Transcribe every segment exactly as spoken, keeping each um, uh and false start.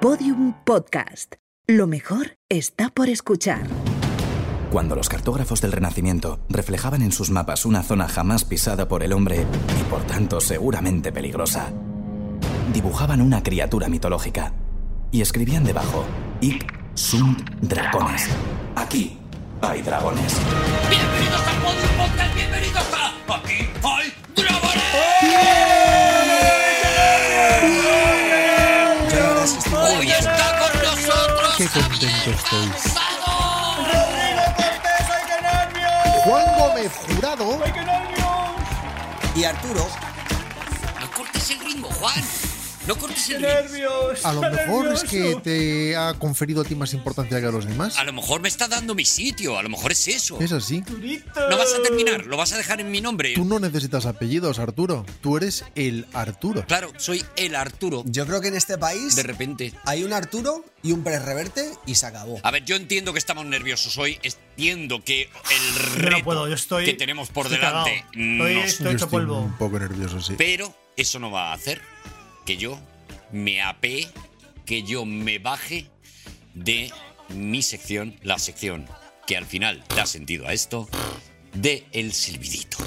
Podium Podcast. Lo mejor está por escuchar. Cuando los cartógrafos del Renacimiento reflejaban en sus mapas una zona jamás pisada por el hombre y por tanto seguramente peligrosa, dibujaban una criatura mitológica y escribían debajo: Hic sunt dragones. Aquí hay dragones. ¡Bienvenidos a Podium Podcast! ¡Bienvenidos a Aquí hay dragones! ¡Hoy está con nosotros! ¡Qué contento estoy! ¡Ay, qué nervios! Juan Gómez Jurado. ¡Ay, qué nervios! Y Arturo. No cortes el ritmo, Juan. No cortes el ¡Qué ritmo. nervios! A lo ¡Qué mejor es que nervioso! te ha conferido a ti más importancia que a los demás. A lo mejor me está dando mi sitio. A lo mejor es eso. ¿Es así? Arturito. No vas a terminar. Lo vas a dejar en mi nombre. Tú no necesitas apellidos, Arturo. Tú eres el Arturo. Claro, soy el Arturo. Yo creo que en este país De repente. hay un Arturo y un Pérez Reverte y se acabó. A ver, yo entiendo que estamos nerviosos hoy. Entiendo que el Yo reto no puedo, yo estoy. que tenemos por estoy delante cagao. Estoy, nos- estoy Yo hecho estoy polvo. un poco nervioso, sí. Pero eso no va a hacer que yo me apee, que yo me baje de mi sección, la sección que al final da sentido a esto, de el silbidito.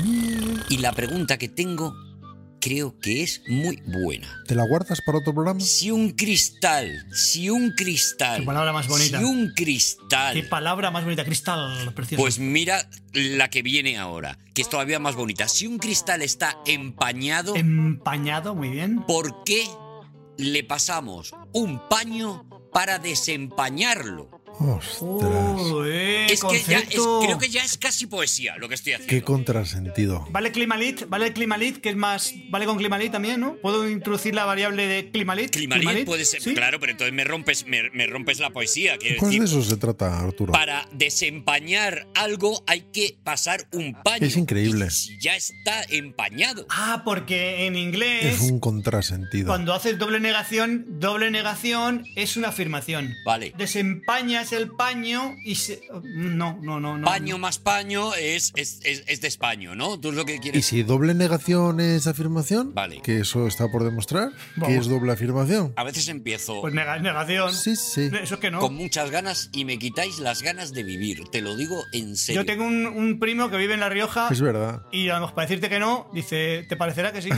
Y la pregunta que tengo creo que es muy buena. ¿Te la guardas para otro programa? Si un cristal, si un cristal, Qué palabra más bonita. si un Qué cristal, palabra más bonita, cristal, precioso. pues mira la que viene ahora, que es todavía más bonita. Si un cristal está empañado, Empañado, muy bien. ¿por qué le pasamos un paño para desempañarlo? ¡Ostras! Uh, eh, Es que ya es, concepto. creo que ya es casi poesía lo que estoy haciendo. ¡Qué contrasentido! Vale Climalit, vale Climalit, que es más. Vale con Climalit también, ¿no? ¿Puedo introducir la variable de Climalit? Climalit puede ser, ¿Sí? claro, pero entonces me rompes, me, me rompes la poesía. Quiero Pues de decir, eso se trata, Arturo. para desempañar algo hay que pasar un paño. Es increíble. Y si ya está empañado. Ah, porque en inglés, Es un contrasentido. cuando haces doble negación, doble negación es una afirmación. Vale. Desempañas el paño y se. No, no, no. no Paño no. más paño es, es, es, es de españo, ¿no? Tú es lo que ¿Y quieres. si doble negación es afirmación? Vale. Que eso está por demostrar. ¿Qué Vamos. es doble afirmación? A veces empiezo Pues nega- negación. Sí, sí. Eso es que no. con muchas ganas y me quitáis las ganas de vivir. Te lo digo en serio. Yo tengo un, un primo que vive en La Rioja Es verdad. y a lo mejor para decirte que no, dice, ¿te parecerá que sí?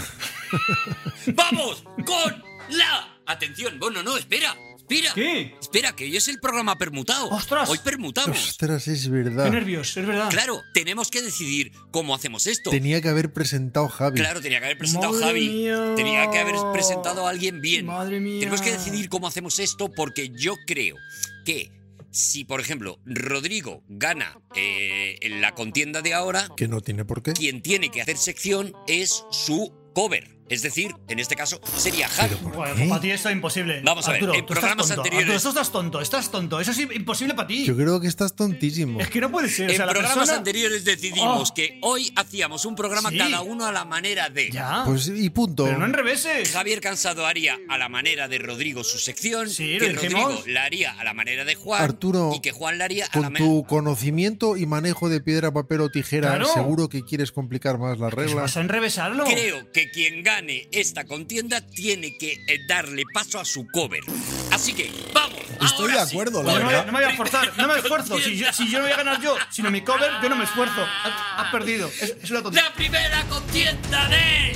¡Vamos con la... Atención, bueno, no, espera, espera. ¿Qué? Espera, que hoy es el programa permutado. ¡Ostras! Hoy permutamos. Ostras, es Qué verdad. nervios, es verdad. Claro, tenemos que decidir cómo hacemos esto. Tenía que haber presentado Javi. Claro, tenía que haber presentado Madre a Javi. mía. Tenía que haber presentado a alguien bien. Madre mía. Tenemos que decidir cómo hacemos esto porque yo creo que si, por ejemplo, Rodrigo gana eh, en la contienda de ahora, Que no tiene por qué. quien tiene que hacer sección es su cover. Es decir, en este caso sería Javi. Pero ¿por Bueno, qué? para ti eso es imposible. Vamos a ver, Arturo, en tú estás programas tonto. anteriores- Arturo, tú estás tonto, estás tonto. Eso es imposible para ti. Yo creo que estás tontísimo. Es que no puede ser. O En sea, la programas persona... anteriores decidimos Oh. que hoy hacíamos un programa Sí. cada uno a la manera de... Ya. Pues y punto. Pero no en reveses. Javier Cansado haría a la manera de Rodrigo su sección, Sí, que lo dijimos. Rodrigo la haría a la manera de Juan Arturo, y que Juan la haría a la Con manera... tu conocimiento y manejo de piedra, papel o tijera, Claro. seguro que quieres complicar más las Pues reglas. vas a enrevesarlo. Creo que quien gane esta contienda tiene que eh, darle paso a su cover. Así que, vamos. Estoy ahora de sí. acuerdo, la Pues no, me, verdad. no me voy a esforzar, no me esfuerzo. Si yo, si yo no voy a ganar yo, sino mi cover, yo no me esfuerzo. Has, has perdido. Es, es una tontería. La primera contienda de...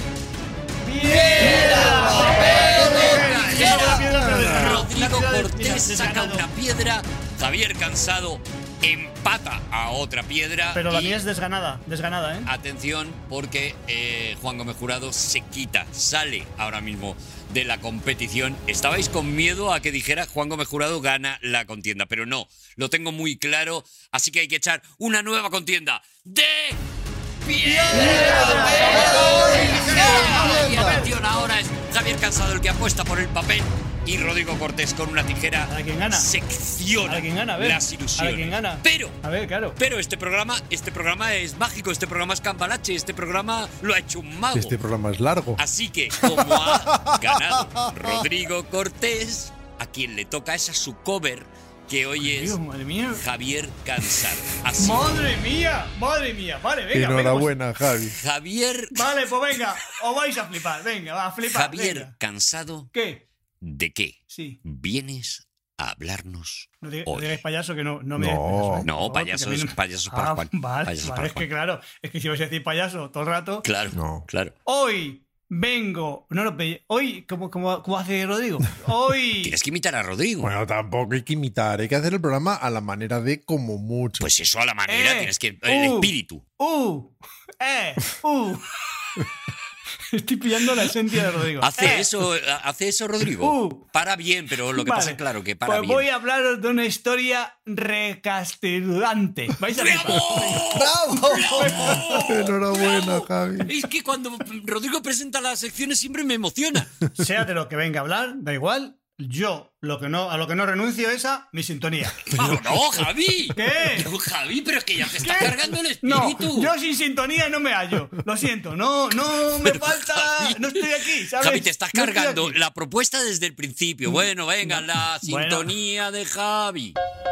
Rodrigo Cortés saca una piedra, Javier Cansado empata a otra piedra. Pero la y mía es desganada, desganada, ¿eh? atención, porque eh, Juan Gómez Jurado se quita, sale ahora mismo de la competición. Estabais con miedo a que dijera Juan Gómez Jurado gana la contienda, pero no, lo tengo muy claro, así que hay que echar una nueva contienda de... ¡Piedra! Y atención, ahora es Javier Cansado el que apuesta por el papel y Rodrigo Cortés con una tijera A ver quién gana. secciona A ver quién gana, a ver. las A ilusiones. ver quién gana. Pero A ver, claro. pero este programa, este programa es mágico, este programa es cambalache, este programa lo ha hecho un mago. Este programa es largo. Así que, como ha ganado Rodrigo Cortés, a quien le toca esa su cover, que hoy es Dios, madre mía. Javier Cansado. Así, Madre mía, madre mía. Vale, venga. Enhorabuena, Javi. Javier, venga, pues- Vale, pues venga. Os vais a flipar. Venga, va a flipar. Javier venga. Cansado ¿Qué? ¿de qué Sí. vienes a hablarnos No diga- hoy? no digáis payaso que no, no me No. digáis payaso, ¿eh? No, Por favor, payasos- porque a mí no- payasos para Ah, Juan. Vale, Payasos vale, para es Juan. que claro, es que si vais a decir payaso todo el rato. Claro, No. claro. Hoy vengo. No, no, pe- hoy, ¿cómo, cómo, cómo hace Rodrigo? Hoy. Tienes que imitar a Rodrigo. Bueno, tampoco hay que imitar, hay que hacer el programa a la manera de como mucho. Pues eso a la manera, Eh, tienes que... El uh. espíritu. ¡Uh! ¡Eh! ¡Uh! Estoy pillando la esencia de Rodrigo. ¿Hace Eh, eso, hace eso Rodrigo? Uh. Para bien, pero lo que vale. pasa es claro que para Pues bien. voy a hablaros de una historia recastilante. ¿Vais a flipar. ¡Bravo! Enhorabuena, Javi. Es que cuando Rodrigo presenta las secciones siempre me emociona. Sea de lo que venga a hablar, da igual. Yo lo que no, a lo que no renuncio es a mi sintonía. ¡No, no, Javi! ¿Qué? No, Javi, pero es que ya te está ¿Qué? cargando el No, espíritu. yo sin sintonía no me hallo. Lo siento, no, no me falta. Javi, no estoy aquí, ¿sabes? Javi, te estás No estoy cargando aquí. la propuesta desde el principio. Bueno, venga, la Bueno. sintonía de Javi.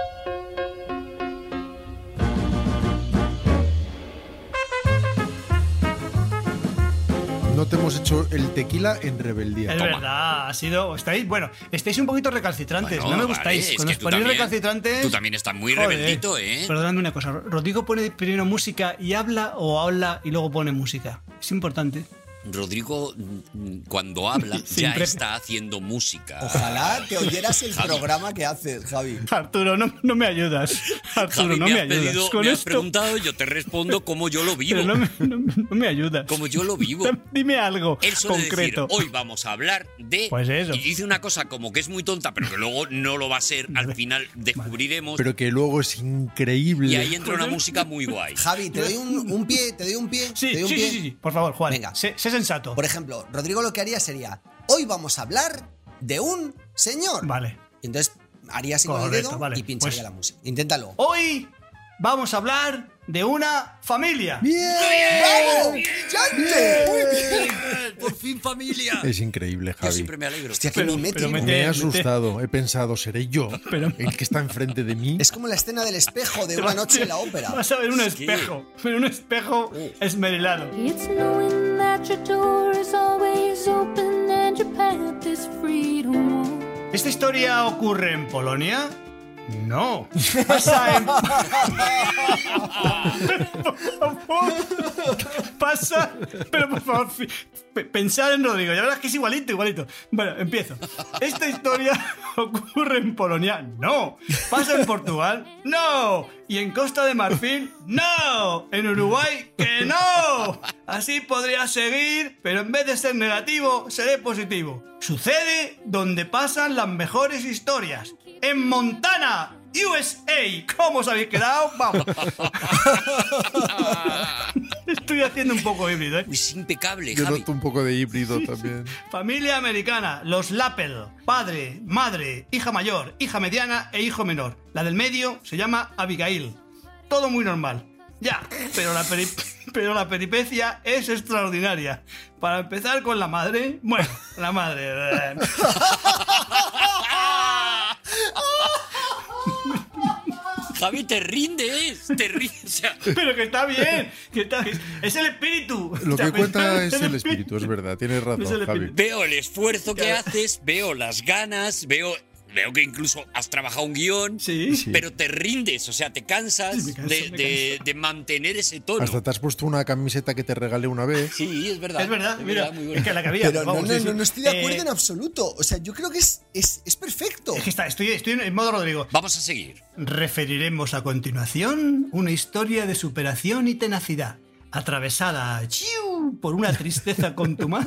No te hemos hecho el tequila en rebeldía. Es Toma. verdad, ha sido. Estáis, bueno, estáis un poquito recalcitrantes, Bueno, no me vale, gustáis. es Cuando que os tú ponéis también- recalcitrantes. tú también estás muy Joder. rebeldito, ¿eh? Perdóname una cosa, ¿Rodrigo pone primero música y habla o habla y luego pone música? Es importante. Rodrigo, mm, cuando habla, ya Siempre. está haciendo música. Ojalá que oyeras el Javi. programa que haces, Javi. Arturo, no, no me ayudas. Arturo, Javi, no me me, has, ayudas. pedido, Con me has esto, preguntado, yo te respondo como yo lo vivo. pero no me, no me- no me ayudas. Como yo lo vivo. Dime algo Él suele concreto. decir, hoy vamos a hablar de... Pues eso. Y dice una cosa como que es muy tonta, pero que luego no lo va a ser, al final descubriremos. Pero que luego es increíble. Y ahí entra una música muy guay. Javi, te doy un, un pie, te doy un pie. Sí, te doy un sí, pie. sí, sí, sí. Por favor, Juan. Venga. Sé, sé sensato. Por ejemplo, Rodrigo lo que haría sería, hoy vamos a hablar de un señor. Vale. Entonces haría así con el Correcto, dedo vale. y pincharía Pues- la música. Inténtalo. Hoy vamos a hablar de una familia. ¡Bien! ¡Bravo! ¡Brillante! Muy bien. Por fin familia. Es increíble, Yo Javi. siempre me alegro. Hostia, qué Pero- mimético. pero Me Mete- he asustado, he pensado, seré yo Pero- el que está enfrente de mí. Es como la escena del espejo de una noche en la ópera. Vas a ver un Es que- espejo, pero un espejo esmerilado. It's knowing that your door is always open and your path is free to walk. ¿Esta historia ocurre en Polonia? No. Pasa en. Por favor. Pasa. Pero por favor, fi- pe- pensar en Rodrigo. Ya verás que es igualito, igualito. Bueno, empiezo. ¿Esta historia ocurre en Polonia? No. ¿Pasa en Portugal? No. ¿Y en Costa de Marfil? No. ¿En Uruguay? ¡Que no! Así podría seguir, pero en vez de ser negativo, seré positivo. Sucede donde pasan las mejores historias. En Montana, U S A. ¿Cómo os habéis quedado? Vamos. Estoy haciendo un poco híbrido, ¿eh? Es impecable, Yo Javi. noto un poco de híbrido también. Familia americana, los Lappel. Padre, madre, hija mayor, hija mediana e hijo menor. La del medio se llama Abigail. Todo muy normal. Ya, pero la, peri- pero la peripecia es extraordinaria. Para empezar con la madre. Bueno, la madre. eh, Javi, te rindes. Te rindes. O sea, Pero que está bien, que está bien. Es el espíritu. Lo O sea, que cuenta es es el espíritu, es verdad, tienes Es el razón, Javi. espíritu. veo el esfuerzo que Claro. haces, veo las ganas, veo, veo que incluso has trabajado un guión. Sí. Sí. Pero te rindes, o sea, te cansas Sí, me canso, de, me de- de mantener ese tono. Hasta te has puesto una camiseta que te regalé una vez. Sí, es verdad. Es verdad, mira, muy buena. es que la que había. Pero no, vamos, no, sí, sí. no, no estoy de acuerdo Eh, en absoluto. O sea, yo creo que es, es, es perfecto. Es que está, estoy, estoy en modo Rodrigo. Vamos a seguir. Referiremos a continuación una historia de superación y tenacidad, atravesada ¡chiu! Por una tristeza contumaz.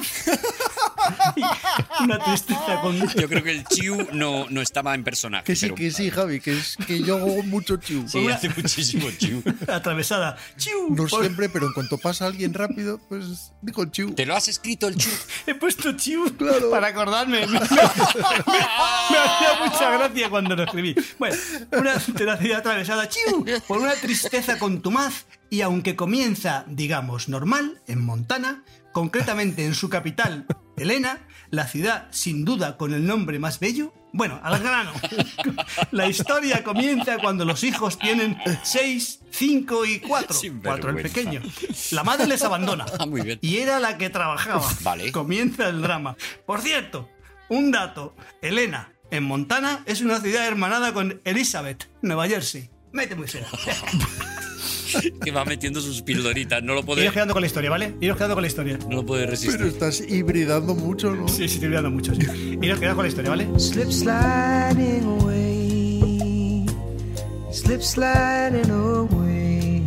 Una tristeza con... Yo creo que el Chiu no, no estaba en personaje. Que sí, pero- que sí, Javi, que es que yo hago mucho chiu. Sí, hace muchísimo Chiu. Atravesada. ¡Chiu! No por- siempre, pero en cuanto pasa alguien rápido, pues digo chiu. ¿Te lo has escrito el Chiu? He puesto chiu Claro. para acordarme. Me, me- me hacía mucha gracia cuando lo escribí. Bueno, una tenacidad atravesada chiu, por una tristeza contumaz y aunque comienza, digamos, normal, en Montana, concretamente en su capital, Helena, la ciudad sin duda con el nombre más bello. Bueno, al grano. La historia comienza cuando los hijos tienen seis, cinco y cuatro. Sinvergüenza. Cuatro el pequeño. La madre les abandona. Ah, muy bien. Y era la que trabajaba. Vale. Comienza el drama. Por cierto, Un dato. Helena, en Montana, es una ciudad hermanada con Elizabeth, Nueva Jersey. Mete muy serio. Que va metiendo sus pildoritas. No lo puede, Iros quedando con la historia, ¿vale? Iros quedando con la historia. no lo puede resistir. Pero estás hibridando mucho, ¿no? Sí, sí, estoy olvidando mucho, sí. Iros quedando con la historia, ¿vale? Slip sliding away, slip sliding away.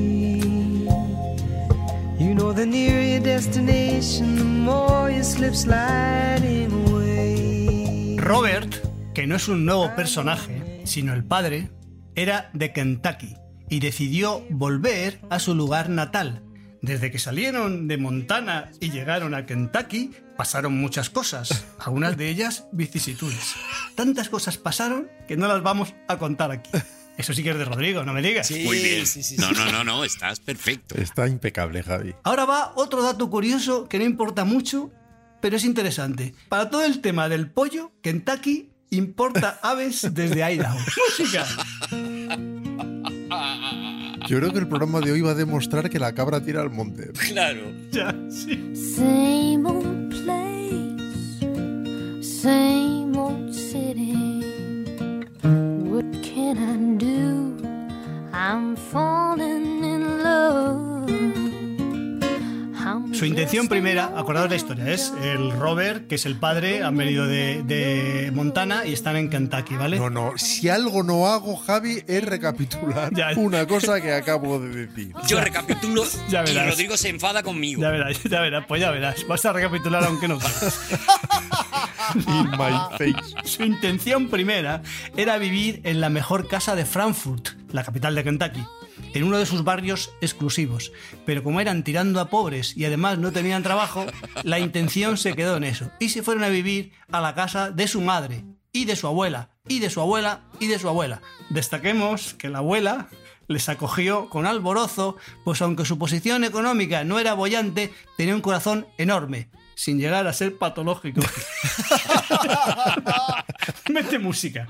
You know the nearer your destination, the more you slip sliding away. Robert, que no es un nuevo personaje, sino el padre, era de Kentucky y decidió volver a su lugar natal. Desde que salieron de Montana y llegaron a Kentucky, pasaron muchas cosas, algunas de ellas vicisitudes. Tantas cosas pasaron que no las vamos a contar aquí. Eso sí que es de Rodrigo, no me digas. Sí, Muy bien. sí, sí, No, sí. no, no, no, estás perfecto. Está impecable, Javi. Ahora va otro dato curioso que no importa mucho, pero es interesante. Para todo el tema del pollo, Kentucky importa aves desde Idaho. ¡Música! Yo creo que el programa de hoy va a demostrar que la cabra tira al monte. Claro. Ya, sí. Same old place, same old city. What can I do? I'm falling in love. I'm Su intención primera, acordaos la historia, es el Robert, que es el padre, han venido de, de Montana y están en Kentucky, ¿vale? No, no. Si algo no hago, Javi, es recapitular Ya. una cosa que acabo de decir. Yo recapitulo Ya y verás. Rodrigo se enfada conmigo. Ya verás, ya verás, pues ya verás. Vas a recapitular aunque no quieras. In my face. Su intención primera era vivir en la mejor casa de Frankfurt, la capital de Kentucky, en uno de sus barrios exclusivos. Pero como eran tirando a pobres y además no tenían trabajo, la intención se quedó en eso. Y se fueron a vivir a la casa de su madre, y de su abuela, y de su abuela, y de su abuela. Destaquemos que la abuela les acogió con alborozo, pues aunque su posición económica no era boyante, tenía un corazón enorme, sin llegar a ser patológico. Mete música.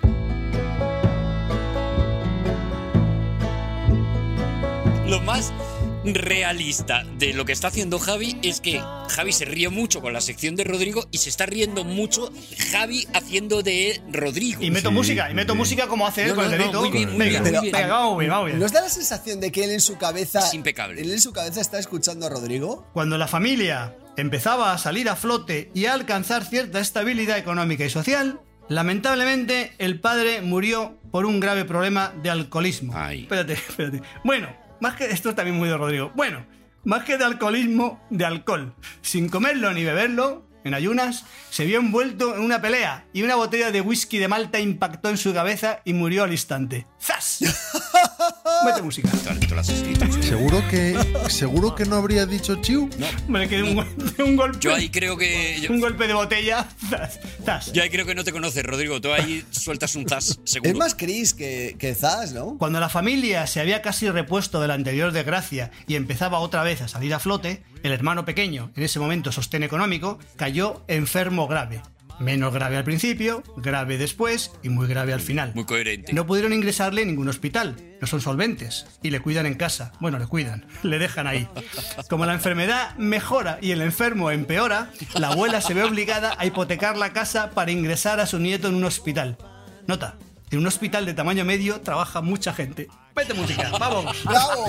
Lo más realista de lo que está haciendo Javi es que Javi se ríe mucho con la sección de Rodrigo y se está riendo mucho Javi haciendo de Rodrigo. Y meto Sí, música, y meto sí. música como hace él No, con el no, no, dedito. muy bien, muy venga, bien, muy venga, bien. vamos bien, vamos bien. ¿Nos da la sensación de que él en su cabeza... Es impecable. Él en su cabeza está escuchando a Rodrigo? Cuando la familia empezaba a salir a flote y a alcanzar cierta estabilidad económica y social, lamentablemente el padre murió por un grave problema de alcoholismo. Ay. Espérate, espérate. Bueno, más que esto es también muy de Rodrigo. Bueno, más que de alcoholismo, de alcohol. Sin comerlo ni beberlo, en ayunas, se vio envuelto en una pelea y una botella de whisky de Malta impactó en su cabeza y murió al instante. ¡Zas! Mete música. Tú lo has escrito. ¿Seguro que, ¿Seguro que no habría dicho chiu? Hombre, que de un, de un golpe. Yo ahí creo que... yo- Un golpe de botella. ¡Zas! ¡Zas! Yo ahí creo que no te conoces, Rodrigo. Tú ahí sueltas un zas, seguro. Es más Chris que, que Zaz, ¿no? Cuando la familia se había casi repuesto de la anterior desgracia y empezaba otra vez a salir a flote, el hermano pequeño, en ese momento sostén económico, cayó enfermo grave. Menos grave al principio, grave después y muy grave al final. Muy coherente. No pudieron ingresarle en ningún hospital, no son solventes y le cuidan en casa. Bueno, le cuidan, le dejan ahí. Como la enfermedad mejora y el enfermo empeora, la abuela se ve obligada a hipotecar la casa para ingresar a su nieto en un hospital. Nota, en un hospital de tamaño medio trabaja mucha gente. Vete música, vamos. ¡Bravo!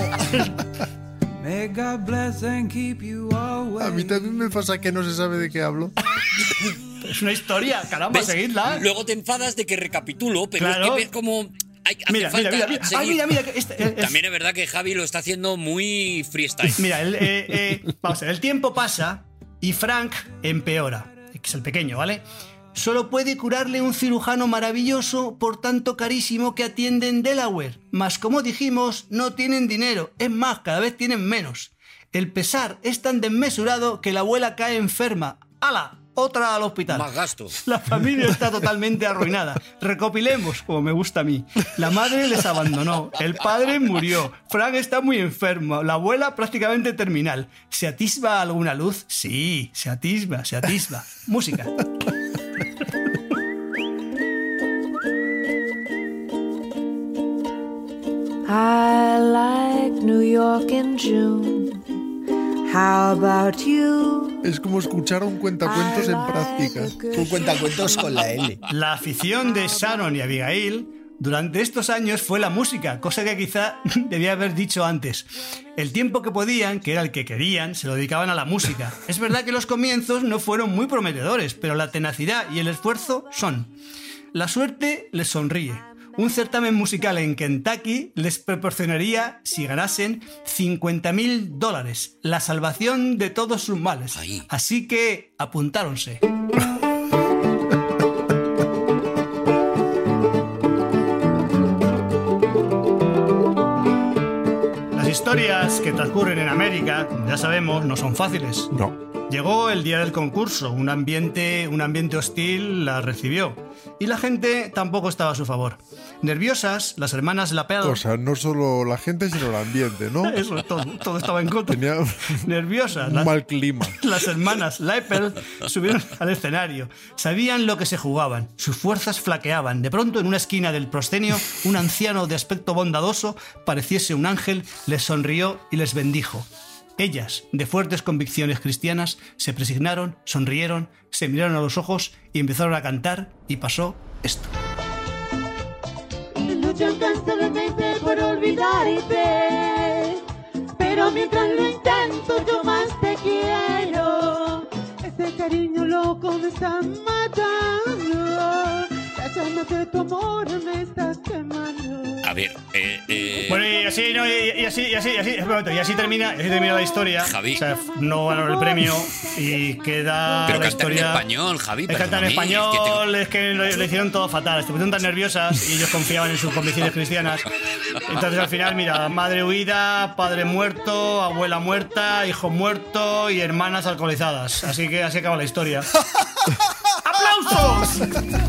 May God bless and keep you always. A mí también me pasa que no se sabe de qué hablo. Es una historia, caramba, ¿Ves? seguidla. Luego te enfadas de que recapitulo, pero Claro. es que ves como... hay- hace Mira, mira, falta mira, mira. Ay, seguir. mira, mira. que este- es- También es verdad que Javi lo está haciendo muy freestyle. Mira, el, eh, eh, vamos a ver, el tiempo pasa y Frank empeora, que es el pequeño, ¿vale? Solo puede curarle un cirujano maravilloso, por tanto carísimo, que atiende en Delaware. Mas como dijimos, no tienen dinero, es más, cada vez tienen menos. El pesar es tan desmesurado que la abuela cae enferma. ¡Hala! Otra al hospital. Más gasto. La familia está totalmente arruinada. Recopilemos, como me gusta a mí. La madre les abandonó, el padre murió, Frank está muy enfermo, la abuela prácticamente terminal. ¿Se atisba alguna luz? Sí, se atisba, se atisba. Música. I like New York in June. How about you? Es como escuchar un cuentacuentos en práctica. Un cuentacuentos con la L. La afición de Sharon y Abigail durante estos años fue la música, cosa que quizá debía haber dicho antes. El tiempo que podían, que era el que querían, se lo dedicaban a la música. Es verdad que los comienzos no fueron muy prometedores, pero la tenacidad y el esfuerzo son. La suerte les sonríe. Un certamen musical en Kentucky les proporcionaría, si ganasen, cincuenta mil dólares, la salvación de todos sus males. Ahí. Así que apuntáronse. Las historias que transcurren en América, como ya sabemos, no son fáciles. No. Llegó el día del concurso, un ambiente, un ambiente hostil la recibió y la gente tampoco estaba a su favor. Nerviosas, las hermanas Lapel... O sea, no solo la gente, sino el ambiente, ¿no? Eso, todo, todo estaba en contra. Tenía Nerviosas. un las, mal clima. Las hermanas Lapel subieron al escenario. Sabían lo que se jugaban. Sus fuerzas flaqueaban. De pronto, en una esquina del proscenio, un anciano de aspecto bondadoso, pareciese un ángel, les sonrió y les bendijo. Ellas, de fuertes convicciones cristianas, se presignaron, sonrieron, se miraron a los ojos y empezaron a cantar, y pasó esto. Lucho incansablemente por olvidarte, pero mientras lo intento yo más te quiero. Este cariño loco me está matando, la llama de tu amor me está quemando. A ver, eh, eh... Bueno, y así, no, y, y así, y así, y así, un momento, y así termina, y así termina la historia. Javi. O sea, no ganaron el premio y queda Pero la cantar historia. en español, Javi. Es cantar en perdóname, español, es es que, lo, lo hicieron todo fatal. Se pusieron tan nerviosas y ellos confiaban en sus convicciones cristianas. Entonces al final, mira, madre huida, padre muerto, abuela muerta, hijo muerto y hermanas alcoholizadas. Así que así acaba la historia. ¡Aplausos!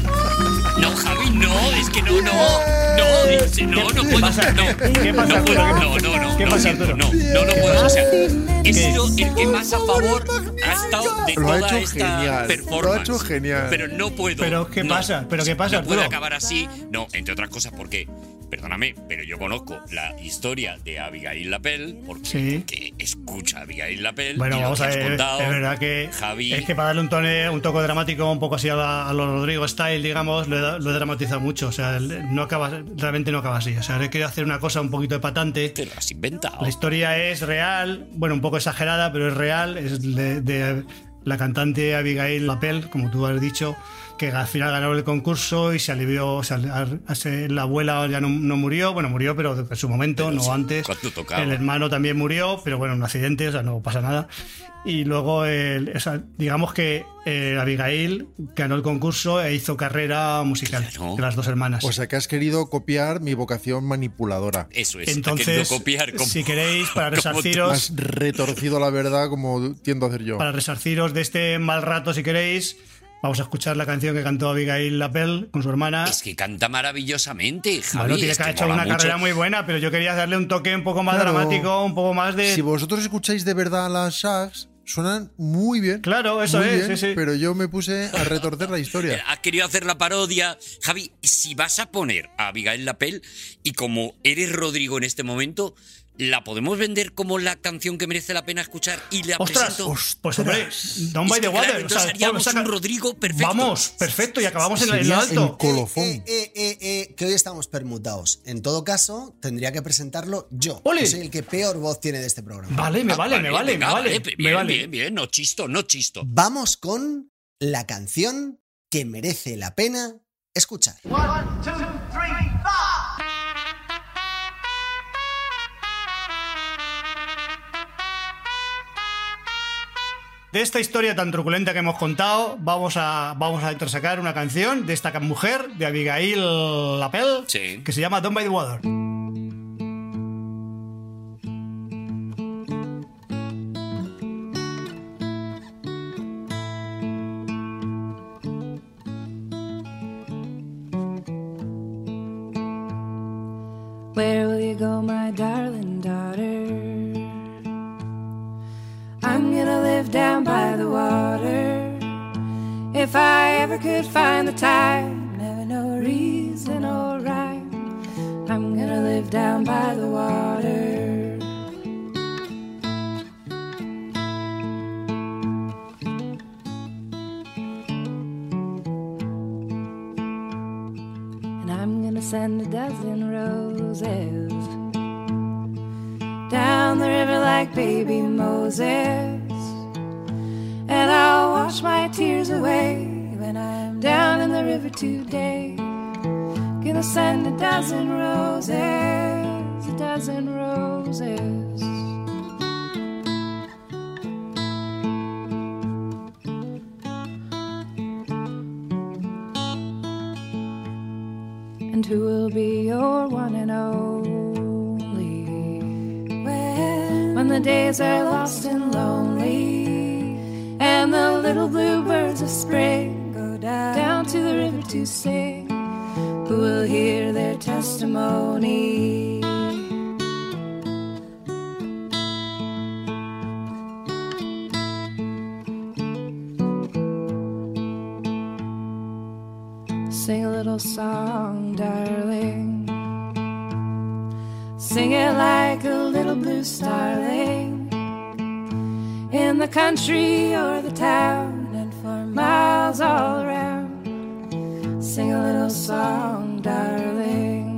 No, Javi, no, es que no, no, no, es- no, no puedo, pasa? no, ¿Qué pasa, no puedo, Arturo? no, no, no, ¿Qué no, pasa, siento, Arturo? no, no, no puedo, o sea, he sido el que más a favor ha estado de Lo ha toda hecho esta genial, performance. lo ha hecho genial. Pero no puedo. ¿Pero qué no. pasa? ¿Pero qué pasa, No puede Arturo? acabar así, no, entre otras cosas porque, perdóname, pero yo conozco la historia de Abigail Lapel, porque, Sí. porque escucha a Abigail Lapel. Bueno, y lo vamos que a has ver, contado, es verdad que Javi, es que para darle un tono, un toque dramático un poco así a, la, a los Rodrigo Style, digamos, lo he, da- lo he dramatizado mucho, o sea, el- no acaba, realmente no acaba así, o sea, he querido hacer una cosa un poquito epatante. te lo has inventado. La historia es real, bueno, un poco exagerada, pero es real, es de, de la cantante Abigail Lapel, como tú has dicho, que al final ganó el concurso y se alivió, o sea, a- a- se- la abuela ya no, no murió, bueno, murió, pero en su momento, Pero no sí, antes. cuando tocaba. El hermano también murió, pero bueno, en un accidente, o sea, no pasa nada. Y luego, el- o sea, digamos que eh, Abigail ganó el concurso e hizo carrera musical, Claro. de las dos hermanas. O sea que has querido copiar mi vocación manipuladora. Eso es, ha Entonces, querido copiar como, si queréis, para como tú. resarciros, Has retorcido la verdad como tiendo a hacer yo. para resarciros de este mal rato, si queréis, vamos a escuchar la canción que cantó Abigail Lapel con su hermana. Es que canta maravillosamente, Javi. Bueno, tiene es que que ha hecho mola una mucho. carrera muy buena, pero yo quería darle un toque un poco más Claro. dramático, un poco más de... Si vosotros escucháis de verdad las sax, suenan muy bien. Claro, eso muy es, bien, sí, sí. Pero yo me puse a retorcer la historia. Has querido hacer la parodia. Javi, si vas a poner a Abigail Lapel y como eres Rodrigo en este momento, ¿la podemos vender como la canción que merece la pena escuchar y la ¡Ostras! presento? Pues hombre, Don't Es by que, the claro, Water. entonces haríamos un Rodrigo perfecto. Vamos, perfecto, y acabamos en, el- en Sería lo alto. el colofón. Eh, eh, eh, eh, que hoy estamos permutados. En todo caso, tendría que presentarlo yo. ¡Ole! Que soy el que peor voz tiene de este programa. Vale, me Ah, vale, me vale, venga, me vale. Bien, me vale. bien, bien. No chisto, no chisto. Vamos con la canción que merece la pena escuchar. De esta historia tan truculenta que hemos contado, vamos a, vamos a entresacar una canción de esta mujer, de Abigail Lapel, Sí. que se llama Don't by the Water. Where will you go, my darling daughter? I'm gonna live down by the water. If I ever could find the time, never no reason or rhyme. I'm gonna live down by the water. And I'm gonna send a dozen roses down the river like baby Moses. And I'll wash my tears away when I'm down in the river today. Gonna send a dozen roses, a dozen roses. And who will be your one and only when, when the days are lost and lonely, and the little bluebirds of spring go down, down to the river to sing? Who will hear their testimony? Sing a little song, darling. Sing it like a little blue starling, in the country or the town, and for miles all around. Sing a little song, darling.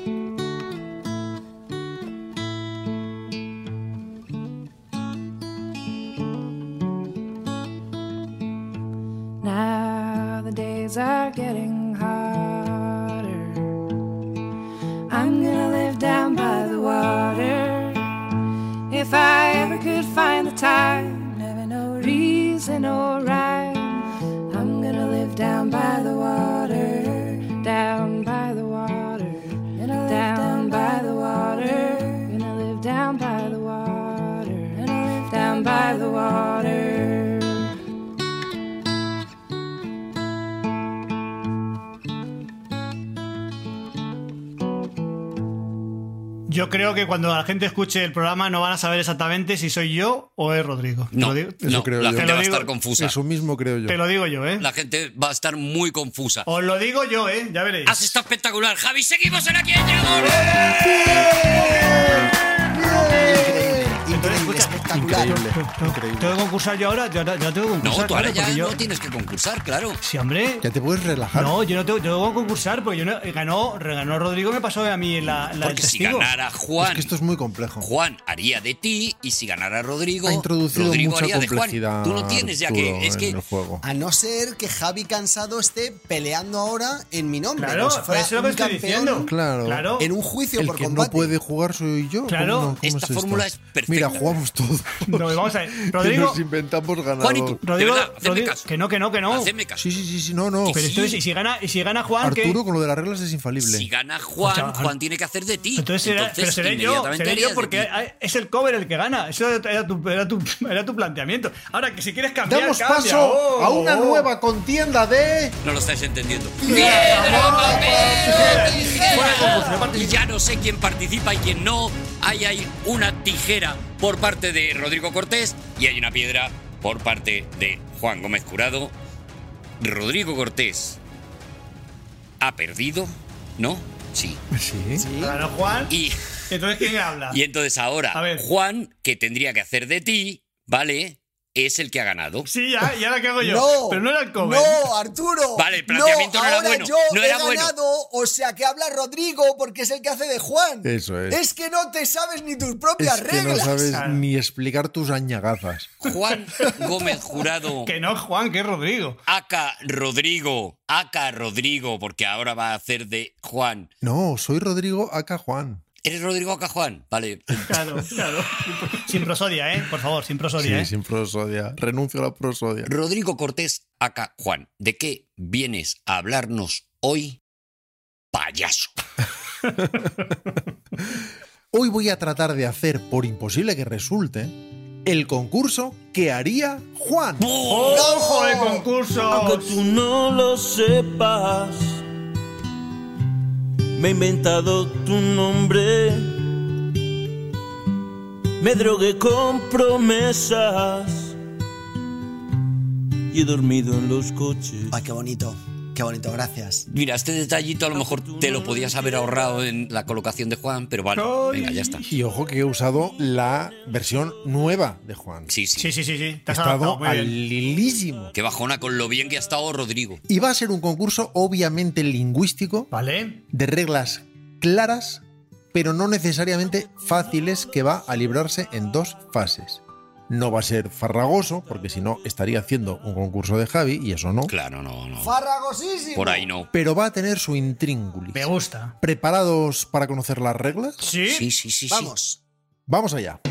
Now the days are getting hotter. I'm gonna live down by the water. If I ever could find the time, never no reason or rhyme. I'm gonna live down by the water, down by the water, down by the water. Gonna live down by the water, down by the water. Yo creo que cuando la gente escuche el programa no van a saber exactamente si soy yo o es Rodrigo. ¿Te No, lo digo? no, creo la yo. gente Te lo va a digo- estar confusa. Eso mismo creo yo. Te lo digo yo, ¿eh? La gente va a estar muy confusa. Os lo digo yo, ¿eh? Ya veréis. Has estado espectacular, Javi. Seguimos en Aquí hay Dragón. Increíble, escucha, espectacular. Increíble, increíble. ¿Tengo que concursar yo ahora? Yo, yo tengo que concursar. No, tú ahora claro, ya porque yo- no tienes que concursar, claro. Sí, hombre. Ya te puedes relajar. No, yo no tengo, yo tengo que concursar porque yo no, ganó, ganó Rodrigo, me pasó a mí en la, la Porque el si testigo. ganara Juan, Es que esto es muy complejo. Juan haría de ti, y si ganara Rodrigo, Ha introducido Rodrigo mucha haría de Juan. complejidad, Tú no tienes ya Arturo, que... Es en que el juego. A no ser que Javi Cansado esté peleando ahora en mi nombre. Claro, como si fuera eso es lo que un estoy campeón diciendo. Claro. Claro. en un juicio El por que combate. no puede jugar soy yo. Claro, ¿Cómo no? ¿Cómo esta es esto? fórmula es perfecta. Mira, jugamos todos. No, vamos a ver. Que Rodrigo, nos inventamos ganador. Juan y tú. Rodrigo, De verdad, hacedme Rodrigo- caso. que no, que no, que no. Hacedme caso. Sí, sí, sí, sí, no, no. Pero Sí. entonces, y si gana, y si gana Juan, ¿qué? Arturo con lo de las reglas es infalible. Si gana Juan, Escucha, Juan tiene que hacer de ti. Entonces, será, pero seré yo, inmediatamente seré harías yo de porque ti. hay- es el cover el que gana. Eso era tu, era tu, era tu planteamiento. Ahora, que si quieres cambiar, Damos cambia. paso Oh, a una oh. nueva contienda de... No lo estáis entendiendo. Piedra, papel, tijera. Fuera de concurso, no participo. Y ya no sé quién participa y quién no. Ahí hay una tijera por parte de Rodrigo Cortés y hay una piedra por parte de Juan Gómez Jurado. Rodrigo Cortés ha perdido, ¿no? Sí. Sí. Ganó Juan. Y, Entonces, ¿quién habla? y entonces ahora A ver. Juan, que tendría que hacer de ti, ¿vale? Es el que ha ganado. Sí, ya, ¿y ahora qué hago yo? No, Pero no era el cover. no, Arturo. Vale, el planteamiento no era ahora bueno, Yo no era he bueno. ganado, o sea que habla Rodrigo porque es el que hace de Juan. Eso es. Es que no te sabes ni tus propias Es que no reglas. sabes Claro. ni explicar tus añagazas. Juan Gómez Jurado, Que no es Juan, que es Rodrigo. Aca Rodrigo, Aca Rodrigo, porque ahora va a hacer de Juan. No, soy Rodrigo acá Juan. ¿Eres Rodrigo Aca Juan? Vale. Claro, claro. Sin prosodia, ¿eh? Por favor, sin prosodia, Sí, ¿eh? sin prosodia. Renuncio a la prosodia. Rodrigo Cortés Aca Juan, ¿de qué vienes a hablarnos hoy, payaso? Hoy voy a tratar de hacer, por imposible que resulte, el concurso que haría Juan. ¡Ojo de concurso! Aunque tú no lo sepas, me he inventado tu nombre. Me drogué con promesas y he dormido en los coches. Ay, qué bonito. Qué bonito, gracias. Mira, este detallito a lo mejor te lo podías haber ahorrado en la colocación de Juan, pero vale, venga, ya está. Y ojo que he usado la versión nueva de Juan. Sí, sí. Sí, sí, sí, sí. Te He has adaptado estado muy al bien. lilísimo. Qué bajona con lo bien que ha estado Rodrigo. Y va a ser un concurso obviamente lingüístico, Vale. de reglas claras, pero no necesariamente fáciles, que va a librarse en dos fases. No va a ser farragoso, porque si no estaría haciendo un concurso de Javi, y eso no. Claro, no, no. ¡Farragosísimo! Por ahí no. Pero va a tener su intríngulis. Me gusta. ¿Preparados para conocer las reglas? ¿Sí? Sí, sí, sí. Vamos. Vamos allá.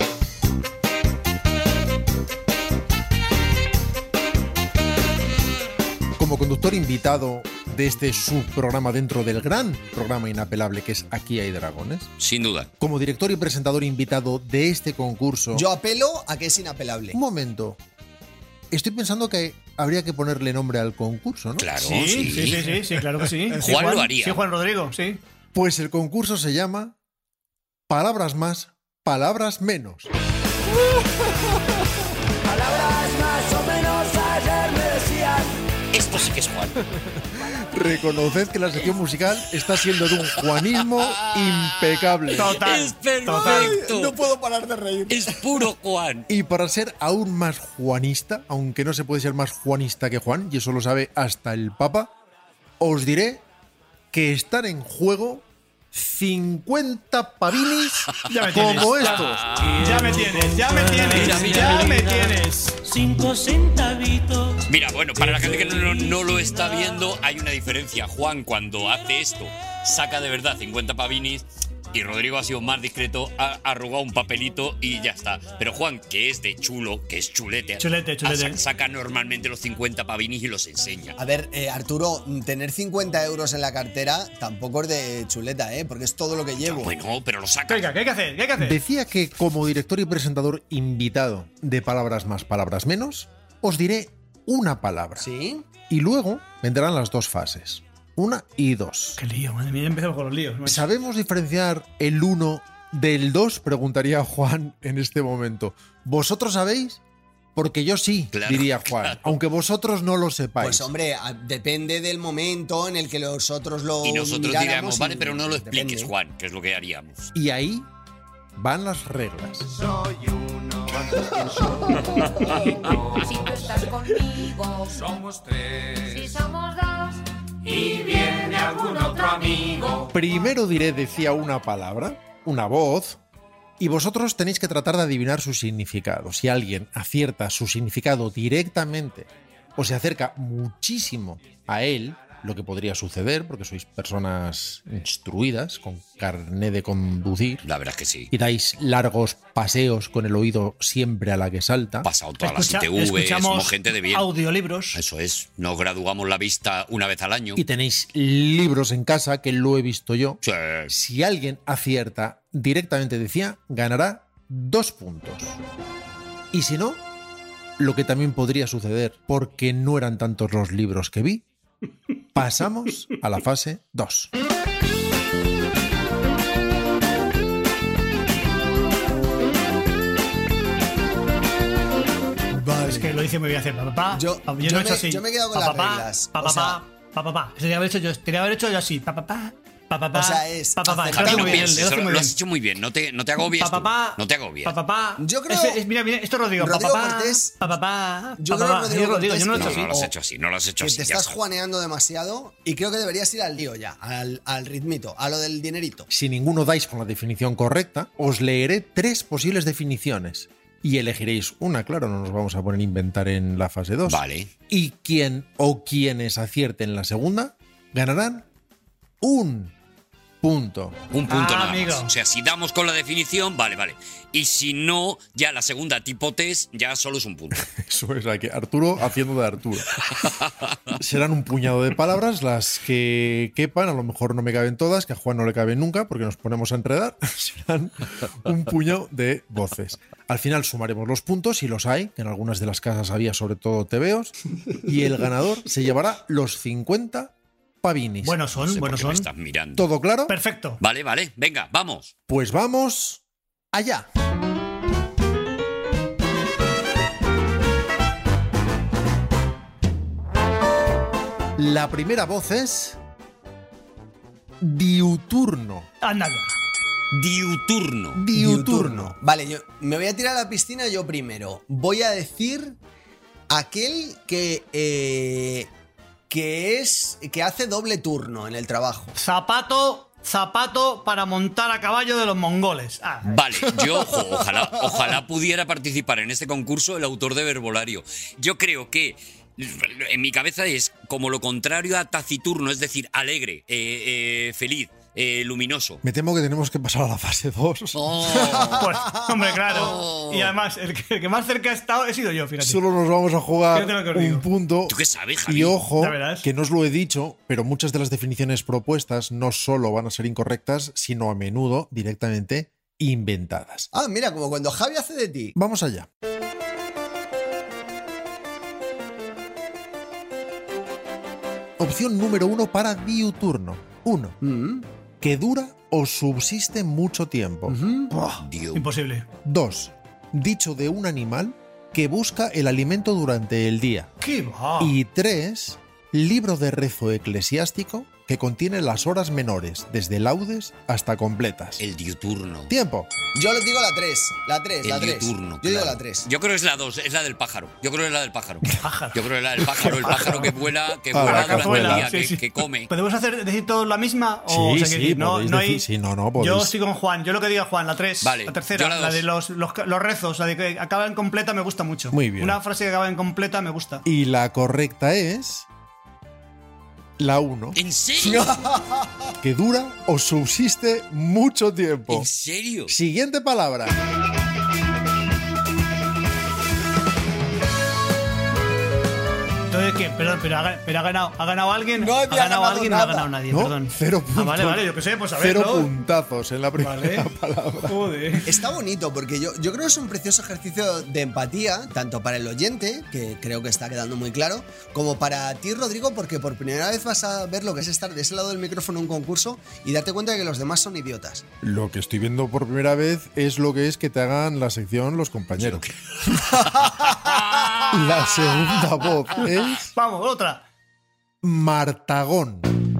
Como conductor invitado de este subprograma dentro del gran programa inapelable que es Aquí hay dragones, Sí, sin duda. como director y presentador invitado de este concurso... Yo apelo a que es inapelable. Un momento. Estoy pensando que habría que ponerle nombre al concurso, ¿no? Claro, Sí, sí. sí, sí, sí, sí, claro que sí. Sí, Juan lo haría. Sí, Juan Rodrigo, sí. Pues el concurso se llama Palabras más, palabras menos. Palabras más o menos ayer me decían. Esto sí que es Juan. Reconoced que la sección musical está siendo de un juanismo impecable. Total. Es perfecto. Total. No puedo parar de reír. Es puro Juan. Y para ser aún más juanista, aunque no se puede ser más juanista que Juan, y eso lo sabe hasta el Papa, os diré que están en juego cincuenta pavinis Ya me tienes. como Ya- estos. Ya me tienes, ya me tienes. Mira, mira, ya mira, me mira. tienes. Cinco centavitos. Mira, bueno, para la gente que no, no- no lo está viendo, hay una diferencia. Juan, cuando hace esto, saca de verdad cincuenta pavinis y Rodrigo ha sido más discreto, ha arrugado un papelito y ya está. Pero Juan, que es de chulo, que es chulete, Chulete, chulete. sa- saca normalmente los cincuenta pavinis y los enseña. A ver, eh, Arturo, tener cincuenta euros en la cartera tampoco es de chuleta, ¿eh? Porque es todo lo que llevo. Bueno, pero lo saca. Venga, ¿qué hay que hacer? ¿Qué hay que hacer? Decía que como director y presentador invitado de Palabras más, palabras menos, os diré una palabra. ¿Sí? Y luego vendrán las dos fases. Una y dos. Qué lío, madre mía, empezamos con los líos. macho. ¿Sabemos diferenciar el uno del dos? Preguntaría Juan en este momento. ¿Vosotros sabéis? Porque yo sí, Claro, diría Juan. claro. Aunque vosotros no lo sepáis. Pues hombre, a- depende del momento en el que nosotros lo Y nosotros miráramos diríamos, y- vale, pero no lo expliques, depende. Juan, que es lo que haríamos. Y ahí van las reglas. Si tú estás conmigo, somos tres. Si somos dos, y viene algún otro amigo. Primero diré, decía una palabra, una voz, y vosotros tenéis que tratar de adivinar su significado. Si alguien acierta su significado directamente o se acerca muchísimo a él, lo que podría suceder, porque sois personas instruidas, con carné de conducir, La verdad es que sí. y dais largos paseos con el oído siempre a la que salta. Pasado todas Escucha- las I T V, escuchamos somos gente de bien. audiolibros. Eso es, nos graduamos la vista una vez al año. Y tenéis libros en casa, que lo he visto yo. Sí. Si alguien acierta directamente, decía, ganará dos puntos. Y si no, lo que también podría suceder, porque no eran tantos los libros que vi, pasamos a la fase dos. Es que lo dice muy bien hacer. Pa, pa, pa. Yo- Pa, yo no he me- hecho así. yo me he quedado con Pa, las pa, pa, reglas. Pa, O pa, sea- pa, pa, pa, pa. Eso tenía que haber hecho yo, tenía que haber hecho yo así. Pa, pa, pa. Pa, pa, pa. O sea, es Pa, pa, pa. hacer- Eso lo Javi, hace no muy bien, pienses, lo hace lo, muy lo bien. has hecho muy bien, no te, no te agobies Pa, pa, tú, pa. no te agobies. Pa, pa, pa. Yo creo- Ese es- mira, mira, esto es Rodrigo. Pa, Rodrigo pa, pa. Cortés- Pa, pa, pa. Yo Pa, creo pa, que pa. Rodrigo Sí, Rodrigo, yo no lo he No, hecho no así. lo has o- hecho así, no lo has hecho Que así. te ya estás está. juaneando demasiado y creo que deberías ir al lío ya, al, al ritmito, a lo del dinerito. Si ninguno dais con la definición correcta, os leeré tres posibles definiciones. Y elegiréis una, claro, no nos vamos a poner a inventar en la fase dos. Vale. Y quien o quienes acierten la segunda, ganarán un punto. Un punto Ah, nada amigo. más. O sea, si damos con la definición, vale, vale. Y si no, ya la segunda tipo test, ya solo es un punto. Eso es, que Arturo haciendo de Arturo. Serán un puñado de palabras las que quepan, a lo mejor no me caben todas, que a Juan no le caben nunca porque nos ponemos a enredar. Serán un puño de voces. Al final sumaremos los puntos, y los hay, que en algunas de las casas había sobre todo tebeos, y el ganador se llevará los cincuenta pavinis. Buenos No son, sé por buenos qué me son. estás mirando. ¿Todo claro? Perfecto. Vale, vale, venga, vamos. Pues vamos allá. La primera voz es diuturno. Anda. Diuturno. Diuturno. Vale, yo me voy a tirar a la piscina yo primero. Voy a decir aquel que eh, que es que hace doble turno en el trabajo. Zapato, zapato para montar a caballo de los mongoles. Ah, Vale, yo ojo, ojalá, ojalá pudiera participar en este concurso el autor de Verbolario. Yo creo que en mi cabeza es como lo contrario a taciturno, es decir, alegre, eh, eh, feliz, eh, luminoso. Me temo que tenemos que pasar a la fase dos. Oh, pues, hombre, claro. Oh. Y además, el que, el que más cerca ha estado he sido yo, fíjate. Solo nos vamos a jugar Fíjate lo que os digo. un punto. ¿Tú qué sabes, Javi? Y ojo, Ya verás. que no os lo he dicho, pero muchas de las definiciones propuestas no solo van a ser incorrectas, sino a menudo directamente inventadas. Ah, mira, como cuando Javi hace de ti. Vamos allá. Opción número uno para diuturno. Uno, Mm. que dura o subsiste mucho tiempo. Buah. Dios. Imposible. Dos, dicho de un animal que busca el alimento durante el día. ¿Qué va? Y tres, libro de rezo eclesiástico que contiene las horas menores, desde laudes hasta completas. El diuturno. Tiempo. Yo les digo la tres. La tres, la El tres. diuturno. Yo digo claro. la tres. Yo creo que es la dos, es la del pájaro. Yo creo que es la del pájaro. Pájaro. Yo creo que es la del pájaro, el pájaro que vuela, que Ah, vuela la durante cazuela, el día, sí, que, sí. que come. ¿Podemos hacer, decir todos la misma? O, Sí, o sea, sí, que decir, no, podéis no hay... decir- sí, no, no, podéis. Yo estoy con Juan. Yo lo que diga Juan, la tres. Vale, La tercera, yo la la, dos. de los, los, los rezos, la de que acaba en completa me gusta mucho. Muy bien. Una frase que acaba en completa me gusta. Y la correcta es la uno, ¿En serio? que dura o subsiste mucho tiempo. ¿En serio? Siguiente palabra. Entonces, ¿qué? Perdón, pero ha, pero ha ganado, ¿ha ganado alguien? No ¿Ha había ganado ganado alguien o no ha nada. ganado nadie? No, Perdón. cero puntos. Ah, vale, vale, yo qué sé, pues a ver. Cero ¿no? puntazos en la primera Vale. palabra. Joder. Está bonito porque yo, yo creo que es un precioso ejercicio de empatía, tanto para el oyente, que creo que está quedando muy claro, como para ti, Rodrigo, porque por primera vez vas a ver lo que es estar de ese lado del micrófono en un concurso y darte cuenta de que los demás son idiotas. Lo que estoy viendo por primera vez es lo que es que te hagan la sección los compañeros. La segunda voz es Vamos, otra. Martagón.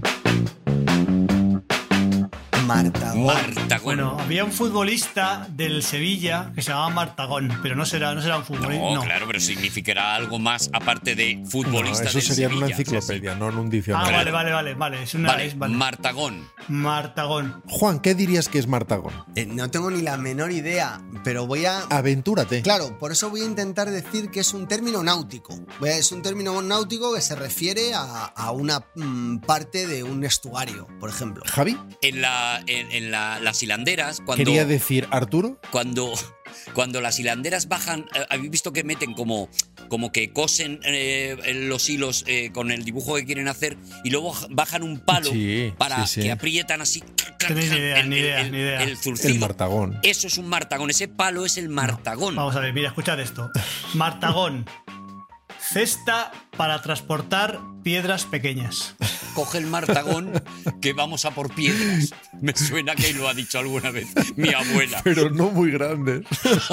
Marta. Marta, Bueno, bueno. había un futbolista del Sevilla que se llamaba Martagón, pero no será, no será un futbolista. No, No, claro, pero significará algo más aparte de No, futbolista eso del sería en una Sevilla. enciclopedia, no en un Ah, diccionario. vale, vale, vale, vale. Es una. Vale, es- vale. Martagón. Martagón. Juan, ¿qué dirías que es Martagón? Eh, no tengo ni la menor idea, pero voy a... Aventúrate. Claro, por eso voy a intentar decir que es un término náutico. Es un término náutico que se refiere a, a una mm, parte de un estuario, por ejemplo. Javi, En, la, en, en la- las hilanderas, cuando, quería decir Arturo. cuando, cuando las hilanderas bajan, eh, ¿habéis visto que meten como, como que cosen eh, los hilos eh, con el dibujo que quieren hacer y luego bajan un palo Sí, para sí, sí. que aprietan así? Tenéis ni idea, el, ni idea, el- ni idea. el zurcido. El Martagón. Eso es un martagón, ese palo es el martagón. Vamos a ver, mira, escuchad esto. Martagón. Cesta para transportar piedras pequeñas. Coge el martagón que vamos a por piedras. Me suena que lo ha dicho alguna vez mi abuela. Pero no muy grandes.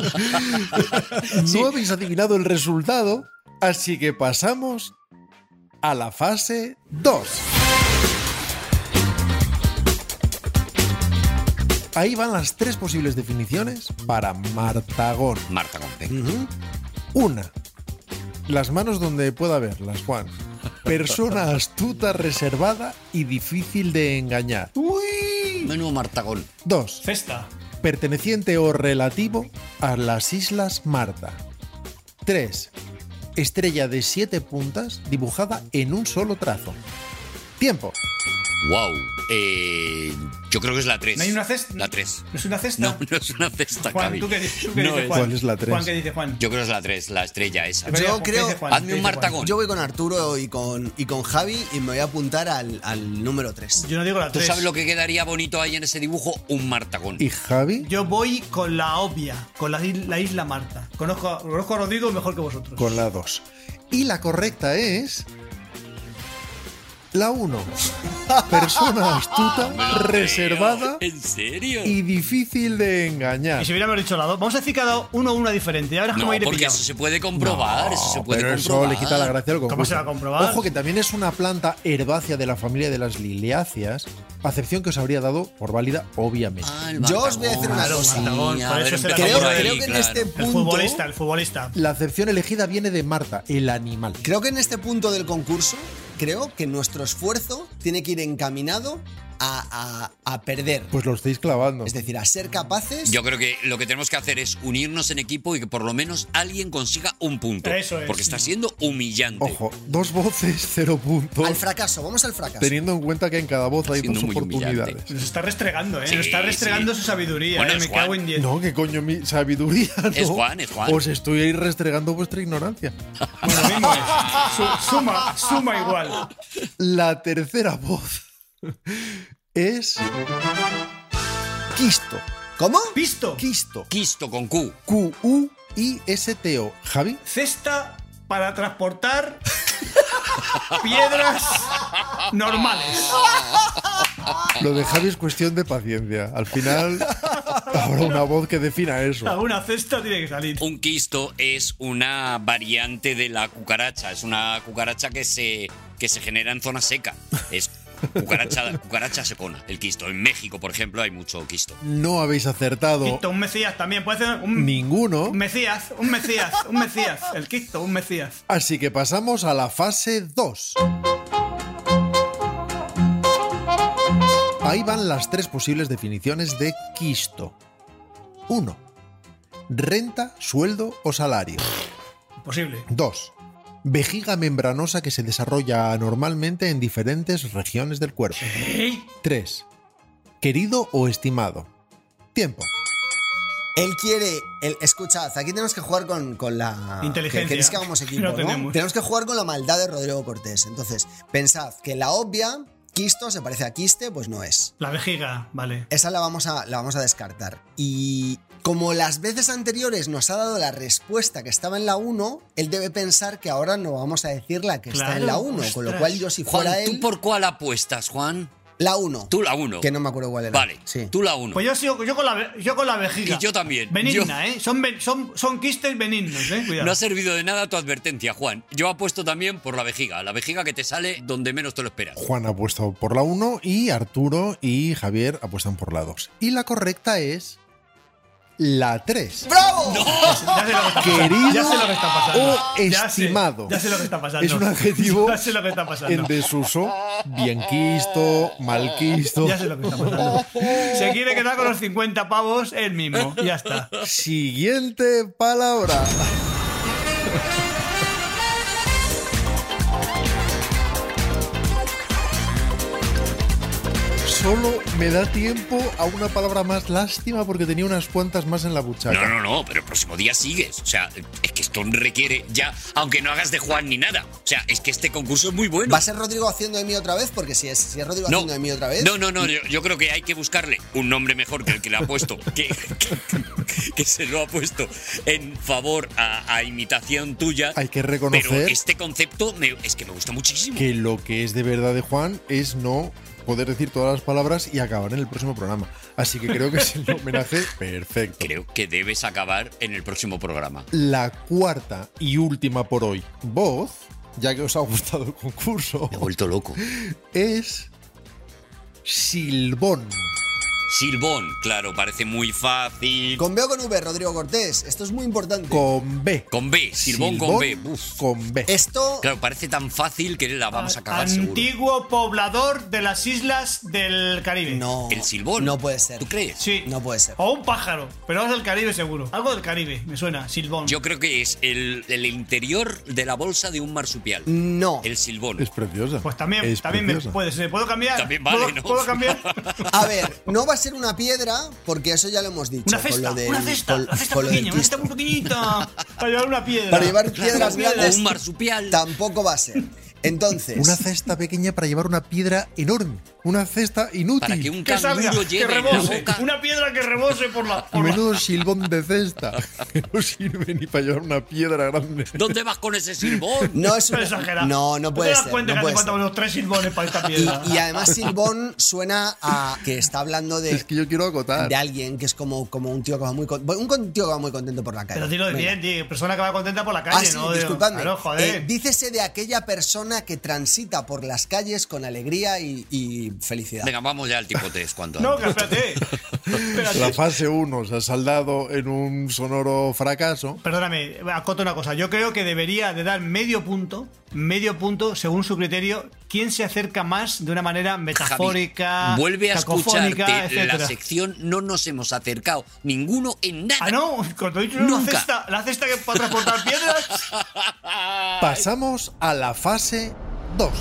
No habéis adivinado el resultado, así que pasamos a la fase dos. Ahí van las tres posibles definiciones para Martagón. Martagón, venga. Una, las manos donde pueda verlas, Juan. Persona astuta, reservada y difícil de engañar. Menudo martagón. Dos, Cesta. perteneciente o relativo a las Islas Marta. tres. Estrella de siete puntas dibujada en un solo trazo. Tiempo. Wow. Eh, yo creo que es la tres. ¿No hay una cesta? La tres. ¿No es una cesta? No, no es una cesta, Juan, Javi. ¿tú qué, tú qué No dices, es. Juan? ¿Cuál es la tres? Juan, ¿qué dice Juan? Yo creo que es la tres, la estrella esa. ¿Qué Yo dice creo- Juan? Hazme ¿Qué un dice Juan? martagón. Yo voy con Arturo y con, y con Javi y me voy a apuntar al, al número tres. Yo no digo la ¿Tú tres. sabes lo que quedaría bonito ahí en ese dibujo? Un martagón. ¿Y Javi? Yo voy con la obvia, con la, is- la isla Marta. Conozco, conozco a Rodrigo mejor que vosotros. Con la dos. Y la correcta es La uno. Persona astuta, Me lo reservada creo. ¿En serio? y difícil de engañar. Y si hubiéramos dicho la dos, vamos a decir cada uno una diferente. Ya verás No, cómo iré porque pillado. eso se puede comprobar. eso se puede pero eso comprobar. le quita la gracia al concurso. ¿Cómo se va a comprobar? Ojo que también es una planta herbácea de la familia de las liliáceas, acepción que os habría dado por válida, obviamente. Ah, el Yo os voy a decir una Martagón, cosa. sí, Martagón, a por ver, eso se la empezamos Creo, por ahí, creo que en claro. este El punto. futbolista, el futbolista. La acepción elegida viene de Marta, el animal. Creo que en este punto del concurso, creo que nuestro esfuerzo tiene que ir encaminado a, a- a perder. Pues lo estáis clavando. Es decir, a ser capaces. Yo creo que lo que tenemos que hacer es unirnos en equipo y que por lo menos alguien consiga un punto. Eso es. Porque está siendo humillante. Ojo, dos voces, cero puntos. Al fracaso, vamos al fracaso. Teniendo en cuenta que en cada voz hay Siendo dos muy oportunidades. humillante. Nos está restregando, ¿eh? Sí, Nos está restregando sí. su sabiduría, Bueno, ¿eh? es Me cago Juan. en diez. No, que coño, mi sabiduría, ¿no? Es Juan, es Juan. Os estoy ahí restregando vuestra ignorancia. Bueno, lo mismo es. Su- suma, suma igual. La tercera voz es Quisto. ¿Cómo? Pisto. Quisto. Quisto con Q. Q U I S T O. Javi. Cesta para transportar piedras normales. Lo de Javi es cuestión de paciencia. Al final habrá una voz que defina eso. Alguna cesta tiene que salir. Un quisto es una variante de la cucaracha. Es una cucaracha que se, que se genera en zona seca. Es cucaracha, cucaracha secona, el quisto. En México, por ejemplo, hay mucho quisto. No habéis acertado Quito, un mesías también. Puede ser un, ninguno. un mesías, un mesías, un mesías. El Quito, un mesías. Así que pasamos a la fase dos. Ahí van las tres posibles definiciones de quisto. uno. Renta, sueldo o salario. Imposible. dos. Vejiga membranosa que se desarrolla anormalmente en diferentes regiones del cuerpo. ¿Eh? tres. Querido o estimado. Tiempo. Él quiere. Él, escuchad, aquí tenemos que jugar con, con la. Inteligencia. que- Queréis que hagamos equipo, No ¿no? tenemos. Tenemos que jugar con la maldad de Rodrigo Cortés. Entonces, pensad que la obvia, quisto, se parece a quiste, pues no es. La vejiga, vale. Esa la vamos a, la vamos a descartar. Y como las veces anteriores nos ha dado la respuesta que estaba en la uno, él debe pensar que ahora no vamos a decir la que está Claro, en la uno. Con lo ostras. cual yo si Juan, fuera ¿tú él, por cuál apuestas, Juan? la uno. Tú la uno. Que no me acuerdo cuál era. Vale, Sí. tú la uno. Pues yo sigo yo con la, ve- yo con la vejiga. Y yo también. Benigna, ¿eh? Son, ben- son, son quistes benignos, ¿eh? Cuidado. No ha servido de nada tu advertencia, Juan. Yo apuesto también por la vejiga. La vejiga que te sale donde menos te lo esperas. Juan ha puesto por la uno y Arturo y Javier apuestan por la dos. Y la correcta es la tres. ¡Bravo! Ya sé lo que está pasando. Querido Ya sé lo que está pasando. o Ya sé, estimado. Ya sé lo que está pasando. Es un adjetivo Ya sé lo que está pasando. en desuso. Bien quisto, mal quisto. Ya sé lo que está pasando. Se quiere quedar con los cincuenta pavos él mismo. Ya está. Siguiente palabra. Solo me da tiempo a una palabra más. Lástima porque tenía unas cuantas más en la buchaca. No, no, no, pero el próximo día sigues. O sea, es que esto requiere ya, aunque no hagas de Juan ni nada. O sea, es que este concurso es muy bueno. ¿Va a ser Rodrigo haciendo de mí otra vez? Porque si es, si es Rodrigo No, haciendo de mí otra vez. no, no, no, yo, yo creo que hay que buscarle un nombre mejor que el que le ha puesto, que, que, que se lo ha puesto en favor a, a imitación tuya. Hay que Pero reconocer este concepto me- es que me gusta muchísimo. que lo que es de verdad de Juan es no poder decir todas las palabras y acabar en el próximo programa. Así que creo que es el homenaje perfecto. Creo que debes acabar en el próximo programa. La cuarta y última por hoy voz, ya que os ha gustado el concurso, Me he vuelto loco. es silbón. Silbón, claro, parece muy fácil. Con B o con V, Rodrigo Cortés. Esto es muy importante. Con B. Con B, Silbón con B. Uf. Con B. Esto. Claro, parece tan fácil que la vamos a acabar seguro. Antiguo poblador de las islas del Caribe. No. El silbón. No puede ser. ¿Tú crees? Sí. No puede ser. O un pájaro, pero es del Caribe seguro. Algo del Caribe, me suena. Silbón. Yo creo que es el, el interior de la bolsa de un marsupial. No. El silbón. Es preciosa. Pues también, Es también me preciosa. puede ser. ¿Puedo cambiar? También vale, ¿Puedo, ¿no? ¿puedo cambiar? A ver, no va a ser una piedra, porque eso ya lo hemos dicho. Una con cesta, lo del- una cesta, con- una cesta con lo del pequeña, una cesta quisto. muy pequeñita. Para llevar una piedra. Para llevar piedras Una piedra. grandes. Un marsupial. Tampoco va a ser. Entonces. Una cesta pequeña para llevar una piedra enorme. Una cesta inútil. Para que un Que salga, canguro que lleve en la rebose. boca. Una piedra que rebose por la. Por la- Menudo silbón de cesta. Que no sirve ni para llevar una piedra grande. ¿Dónde vas con ese silbón? No es No una... exagera. No, no puede ¿Te das ser. cuenta No que hace puede falta ser. unos tres silbones para esta piedra? Y, y además Silbón suena a que está hablando de, Es que yo quiero acotar. de alguien que es como, como un tío que va muy con- un con- tío que va muy contento por la calle. Pero dilo de Venga. bien, tío. Persona que va contenta por la calle, Ah, sí, ¿no? disculpadme. Claro, joder. Eh, dícese de aquella persona que transita por las calles con alegría y, y felicidad. Venga, vamos ya al tipo test. ¿Cuánto No, antes? que espérate. Espérate. La fase uno se ha saldado en un sonoro fracaso. Perdóname, acoto una cosa. Yo creo que debería de dar medio punto, medio punto, según su criterio, quién se acerca más de una manera metafórica, Javi, vuelve a cacofónica, escucharte la etcétera. sección. No nos hemos acercado ninguno en nada. Ah, no, cuando he dicho Nunca. la cesta, la cesta que para transportar piedras. Pasamos a la fase dos.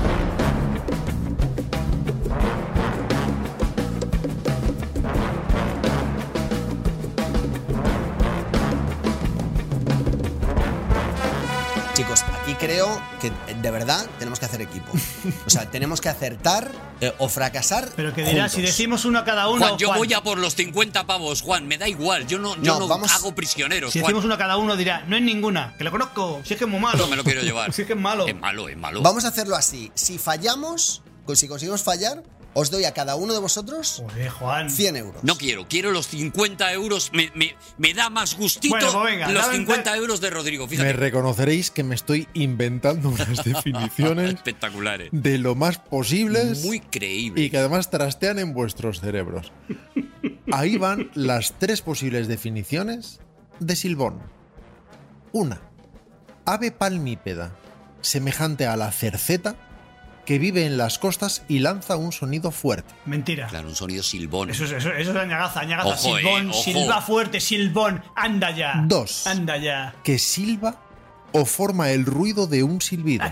Chicos, aquí creo que de verdad tenemos que hacer equipo. O sea, tenemos que acertar eh, o fracasar. Pero que dirá, juntos. si decimos uno a cada uno. Juan, yo Juan, voy a por los cincuenta pavos, Juan. Me da igual. Yo no, yo No, no, vamos- hago prisioneros, Si Juan. decimos uno a cada uno, dirá, no es ninguna, que lo conozco, si es que es muy malo. No me lo quiero llevar. Si es que es malo. Es malo, es malo. Vamos a hacerlo así. Si fallamos, pues si conseguimos fallar, os doy a cada uno de vosotros Joder, Juan. cien euros. No quiero, quiero los cincuenta euros. Me, me, me da más gustito Bueno, pues venga, los dame- cincuenta euros de Rodrigo. Me Fíjate. reconoceréis que me estoy inventando unas definiciones Espectaculares. de lo más posibles Muy creíble. y que además trastean en vuestros cerebros. Ahí van las tres posibles definiciones de silbón. Una, ave palmípeda, semejante a la cerceta, que vive en las costas y lanza un sonido fuerte. Mentira. Claro, un sonido silbón. Eso es, eso, eso es añagaza, añagaza. Ojo, eh, silbón, ojo. silba fuerte, silbón. Anda ya. Dos. Anda ya. Que silba o forma el ruido de un silbido.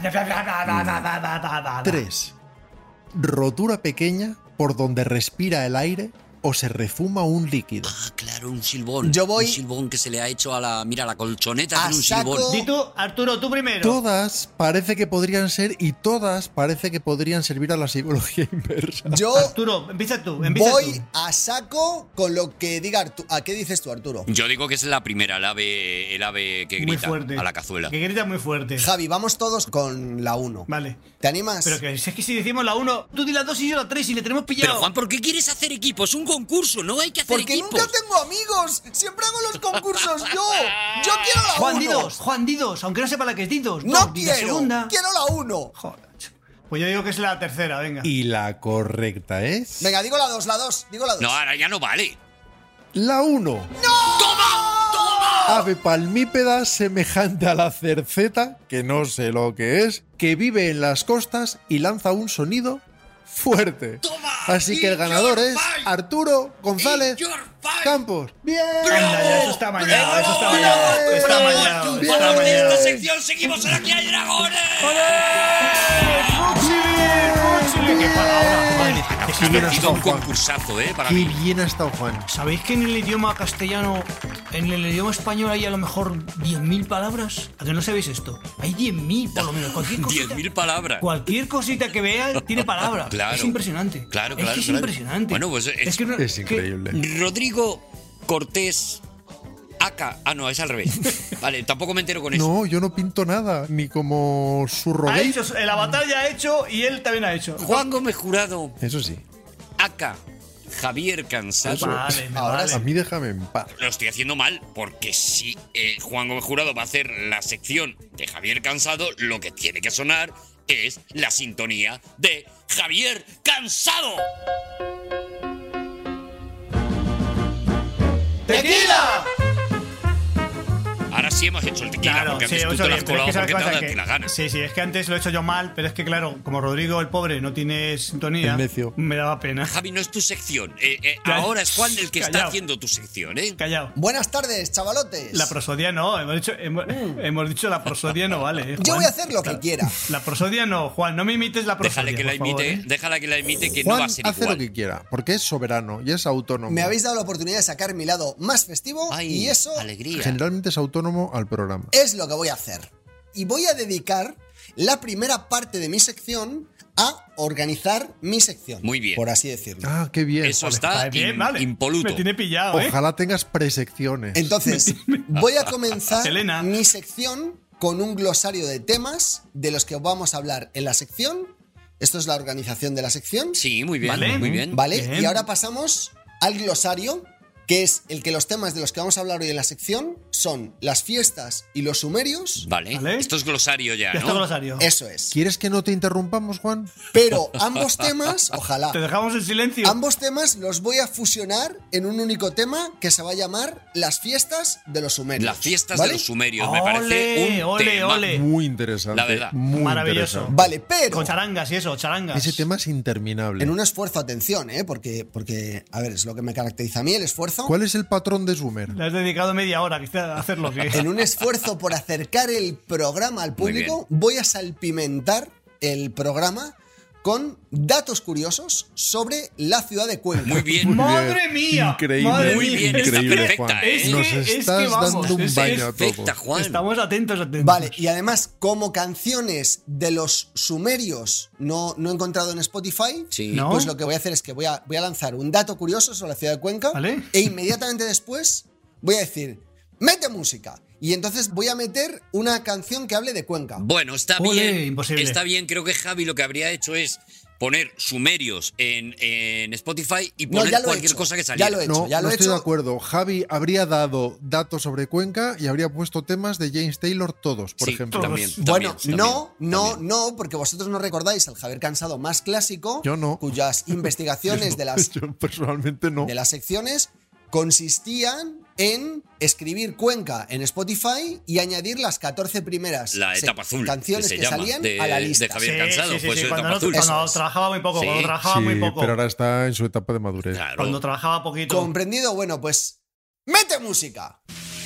Tres. Rotura pequeña por donde respira el aire o se refuma un líquido. Ah, claro, un silbón. Yo voy- Un silbón que se le ha hecho a la. Mira, la colchoneta A tiene un saco- silbón. Di tú, Arturo, tú primero. Todas parece que podrían ser y todas parece que podrían servir a la psicología inversa. Yo Arturo, empieza tú, empieza voy tú. a saco con lo que diga Arturo. ¿A qué dices tú, Arturo? Yo digo que es la primera, el ave, el ave que Muy grita fuerte. a la cazuela. Que grita muy fuerte. Javi, vamos todos con la uno. Vale. ¿Te animas? Pero que si es que si decimos la uno, tú di la dos y yo la tres y le tenemos pillado. Pero Juan, ¿por qué quieres hacer equipo? Es un concurso, no hay que hacer Porque equipos. nunca tengo amigos. Siempre hago los concursos yo. Yo quiero la Juan uno. Didos, Juan Didos, aunque no sepa la que es Didos. No di la quiero. segunda. Quiero la uno. Joder. Pues yo digo que es la tercera, venga. Y la correcta es Venga, digo la dos, la dos. Digo la dos. No, ahora ya no vale. la uno. Ave palmípeda semejante a la cerceta, que no sé lo que es, que vive en las costas y lanza un sonido fuerte. Así que el ganador es Arturo González Campos. ¡Bien! Anda ya, eso está mañado, eso está mañado. Está mañado, está Triunfador de mañado. esta sección, seguimos en Aquí hay dragones. ¡Fuxili! ¡Qué palabra! Madre, que Qué bien ha Ha sido estado un Juan. concursazo, ¿eh? Para Qué mí. bien ha estado Juan. ¿Sabéis que en el idioma castellano, en el idioma español hay a lo mejor diez mil palabras? ¿A que no sabéis esto? Hay diez mil, por lo menos. Cualquier cosita, diez mil palabras. cualquier cosita que veas tiene palabra. Claro. Es impresionante. Claro, Es claro, que es claro. impresionante. Bueno, pues es- que no- Es que- increíble. Rodrigo Cortés Aca. Ah, no, es al revés. Vale, tampoco me entero con eso. No, yo no pinto nada, ni como Ha surrogate. hecho, el avatar ya ha hecho y él también ha hecho. Juan Gómez Jurado, Eso sí. Aca, Javier Cansado. Vale, me Ahora vale. A mí déjame en paz. Lo estoy haciendo mal, porque si eh, Juan Gómez Jurado va a hacer la sección de Javier Cansado, lo que tiene que sonar es la sintonía de Javier Cansado. ¡Tequila! Ahora sí hemos hecho el tequila, Claro, porque sí, antes tú eso te lo bien, has pero es colado que porque ¿sabes te qué ha pasa? dado Que- la gana. Sí, sí, es que antes lo he hecho yo mal, pero es que claro, como Rodrigo el pobre no tiene sintonía, El necio. me daba pena. Javi, no es tu sección. Eh, eh, Calla- ahora es Juan el que está callao. haciendo tu sección, ¿eh? Callao. Buenas tardes, chavalotes. La prosodia no, hemos dicho, hemos, hemos dicho la prosodia no vale. ¿eh, Yo Juan? voy a hacer lo que quiera. La prosodia no, Juan, no me imites la prosodia. Déjale que la por favor, imite, ¿eh? déjala que la imite, que no va Juan a ser hace igual. lo que quiera, porque es soberano y es autónomo. Me habéis dado la oportunidad de sacar mi lado más festivo Ay, y eso alegría. Generalmente es autónomo al programa. es lo que voy a hacer. Y voy a dedicar la primera parte de mi sección a organizar mi sección. Muy bien. Por así decirlo. Ah, qué bien. Eso Vale. está Vale, bien, im- vale. impoluto. Me tiene pillado, ¿eh? Ojalá tengas presecciones. Entonces, voy a comenzar Selena. mi sección con un glosario de temas de los que vamos a hablar en la sección. Esto es la organización de la sección. Sí, muy bien, Vale. muy bien. ¿Vale? Bien. Y ahora pasamos al glosario, que es el que los temas de los que vamos a hablar hoy en la sección son las fiestas y los sumerios. Vale. Vale. Esto es glosario ya, Ya está ¿no? glosario. Eso es. ¿Quieres que no te interrumpamos, Juan? Pero ambos temas, ojalá, Te dejamos en silencio. ambos temas los voy a fusionar en un único tema que se va a llamar las fiestas de los sumerios. Las fiestas ¿Vale? de los sumerios. Me Ole, parece un ole, tema. ole. Muy interesante. La verdad. Muy Maravilloso. interesante. Vale, pero Con charangas y eso, charangas. Ese tema es interminable. en un esfuerzo, atención, ¿eh? Porque, porque, a ver, es lo que me caracteriza a mí, el esfuerzo. ¿Cuál es el patrón de Sumer? Le has dedicado media hora que a hacerlo. Que... En un esfuerzo por acercar el programa al Muy público, voy a salpimentar el programa con datos curiosos sobre la ciudad de Cuenca. Muy bien. ¡Madre mía! Increíble. Madre Muy mía. bien, está Increíble, perfecta, Juan. ¿eh? Es Nos que- es que estás vamos, dando un es- baño a Perfecta, todos. Juan. Estamos atentos, atentos. Vale, y además, como canciones de los sumerios no, no he encontrado en Spotify, Sí. No. pues lo que voy a hacer es que voy a, voy a lanzar un dato curioso sobre la ciudad de Cuenca Vale. e inmediatamente después voy a decir, mete música. Y entonces voy a meter una canción que hable de Cuenca. Bueno, está Ole, bien. imposible. Está bien. Creo que Javi lo que habría hecho es poner sumerios en, en Spotify y No, poner ya lo he cualquier hecho, cosa que ya saliera. lo he hecho. No, ya lo no he estoy hecho. de acuerdo. Javi habría dado datos sobre Cuenca y habría puesto temas de James Taylor todos, por Sí, ejemplo. también, Bueno, también, no, también, no, también. no, porque vosotros no recordáis al Javier Cansado más clásico, Yo no. cuyas investigaciones de las, Yo personalmente no. de las secciones consistían en escribir Cuenca en Spotify y añadir las catorce primeras La sec- etapa azul, canciones que que, se llama, salían de- a la de lista. Javier Cansado, sí, sí, pues sí, eso, cuando, etapa no- azul. cuando Eso es. trabajaba muy poco, Sí. cuando trabajaba Sí, muy poco. pero ahora está en su etapa de madurez. Claro. Cuando trabajaba poquito. ¿Comprendido? Bueno, pues ¡mete música!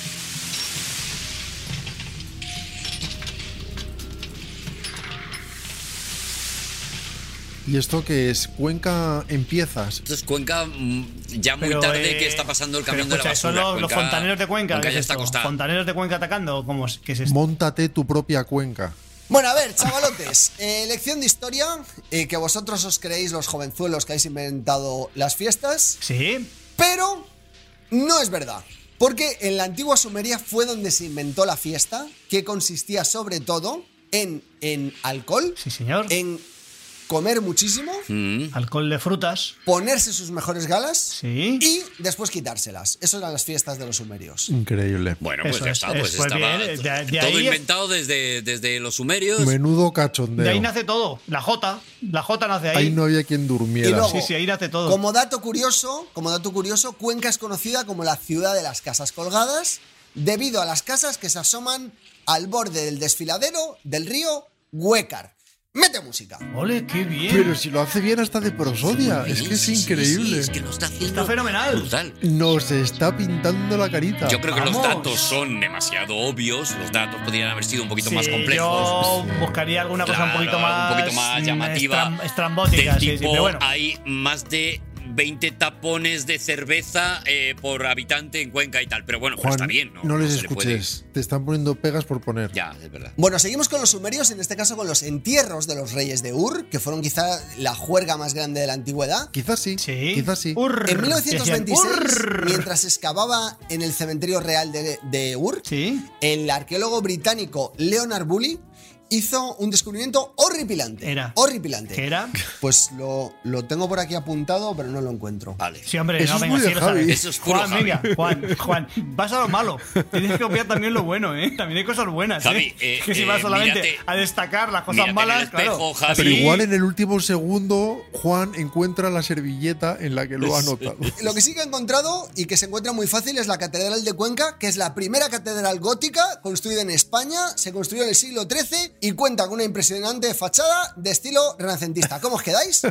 ¿Y esto qué es? ¿Cuenca empiezas? Entonces Cuenca, mm, ya muy Pero, tarde eh, que está pasando el pero camión de la escucha, basura. ¿son los, los Cuenca- fontaneros de Cuenca? Cuenca ¿Qué ya es está esto? acostada. ¿Fontaneros de Cuenca atacando? ¿Cómo es? ¿Qué es esto? Móntate tu propia cuenca. Bueno, a ver, chavalotes, eh, lección de historia, eh, que vosotros os creéis los jovenzuelos que habéis inventado las fiestas, Sí. pero no es verdad. Porque en la antigua Sumeria fue donde se inventó la fiesta, que consistía sobre todo en, en alcohol, Sí, señor. en comer muchísimo, Mm. Alcohol de frutas. ponerse sus mejores galas Sí. y después quitárselas. Eso eran las fiestas de los sumerios. Increíble. Bueno, pues Eso ya es, está. es, Pues pues estaba bien, de- de todo ahí- inventado desde, desde los sumerios. Menudo De cachondeo. ahí nace todo. La J. La J nace ahí. Ahí no había quien durmiera. Y luego, Sí, sí, ahí nace todo. Como dato curioso, como dato curioso, Cuenca es conocida como la ciudad de las casas colgadas debido a las casas que se asoman al borde del desfiladero del río Huécar. Mete música. Ole, qué bien. Pero si lo hace bien hasta de prosodia. Es que es Sí, sí, increíble. sí, es que lo está haciendo Está fenomenal. brutal. Nos está pintando la carita. Yo creo que Vamos. los datos son demasiado obvios. Los datos podrían haber sido un poquito Sí, más complejos. Yo buscaría alguna cosa un Claro, poquito más, un poquito más mm, llamativa. estram- estrambótica, Del sí, sí, tipo, pero bueno. hay más de veinte tapones de cerveza eh, por habitante en Cuenca y tal. Pero bueno, pero Juan, está bien, ¿no? no les se le puede- escuches. Te están poniendo pegas por poner. Ya, es verdad. Bueno, seguimos con los sumerios, en este caso con los entierros de los reyes de Ur, que fueron quizá la juerga más grande de la antigüedad. Quizás sí. Sí. Quizás sí. Urr. En mil novecientos veintiséis, Decían, urr. mientras excavaba en el cementerio real de, de Ur, Sí. el arqueólogo británico Leonard Bully hizo un descubrimiento horripilante. Era. Horripilante. ¿Qué era? Pues lo, lo tengo por aquí apuntado, pero no lo encuentro. Vale. Sí, hombre, Eso no, es venga, muy de sí lo Javi. sabes. Eso es puro Juan, Javi. venga, Juan, Juan, vas a lo malo. Tienes que obviar también lo bueno, ¿eh? También hay cosas buenas, Javi, ¿eh? eh, que si eh, vas solamente mírate- a destacar las cosas mírate en el malas, espejo, claro. Javi. Pero Sí. igual en el último segundo, Juan encuentra la servilleta en la que lo ha anotado. Lo que sí que he encontrado y que se encuentra muy fácil es la Catedral de Cuenca, que es la primera catedral gótica construida en España, se construyó en el siglo trece y cuenta con una impresionante fachada de estilo renacentista. ¿Cómo os quedáis?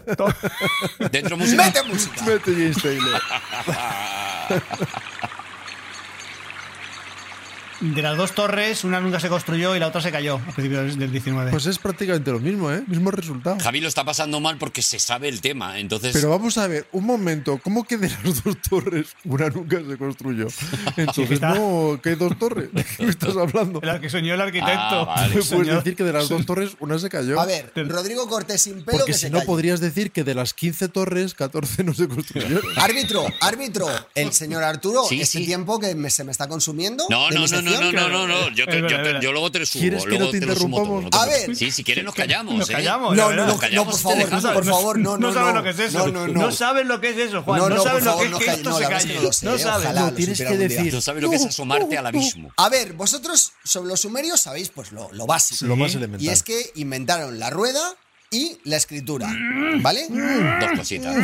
Dentro música. ¡Mete música! Vete, James Taylor. de las dos torres, una nunca se construyó y la otra se cayó a principios del diecinueve. Pues es prácticamente lo mismo, ¿eh? Mismo resultado. Javi lo está pasando mal porque se sabe el tema, entonces... Pero vamos a ver, un momento, ¿cómo que de las dos torres una nunca se construyó? Entonces, no, ¿qué dos torres? ¿De qué me estás hablando? La que soñó el arquitecto. Ah, vale. ¿Me puedes decir que de las dos torres una se cayó? A ver, Rodrigo Cortés sin pelo Porque que si se no calle. podrías decir que de las quince torres, catorce no se construyeron. Árbitro, árbitro, el señor Arturo, Sí, ese sí. tiempo que me- se me está consumiendo. No, de no, mi no, no, sección. no, no, no, no. Yo, te- Es verdad, yo, te- es verdad. yo luego te lo subo. ¿Quieres que luego no te te lo sumo todo, interrumpamos? no te A preocupes. ver. Sí, si quieres nos callamos, Nos ¿eh? callamos. No, la no, verdad. no, Nos callamos, no, por te favor, dejamos. por favor, no, no, No sabes no. lo que es eso. No, no, no. No sabes lo que es eso, Juan. No, No, no, sabes por lo que favor, es no que ca- esto no, se la verdad es que calle. no lo sé, No eh, sabes. ojalá. No, lo tienes supiera que algún día. decir. No sabes lo que es asomarte al abismo. A ver, vosotros sobre los sumerios sabéis pues lo, lo básico. Lo más elemental. Y es que inventaron la rueda y la escritura, ¿vale? Dos cositas.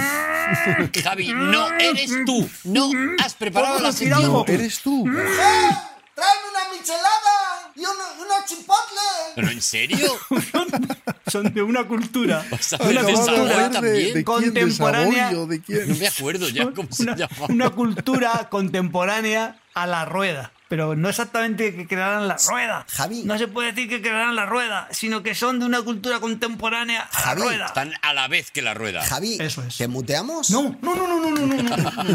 Javi, no eres tú. No has preparado la ¿Puedo decir sección. algo? No, eres tú. ¡Tráeme una michelada y una, una chipotle! ¿Pero en serio? Son de una cultura. ¿Vas a de una hacer Acabas de Saboy cultura hablar de, también? de quién, de contemporánea. Saboy o de No quién. me acuerdo ya cómo se una, llama. una cultura contemporánea a la rueda. Pero no exactamente que crearan la rueda. Javi. No se puede decir que crearan la rueda, sino que son de una cultura contemporánea a Javi, la rueda. Están a la vez que la rueda. Javi, Eso es. ¿te muteamos? No, no, no, no, no, no, no,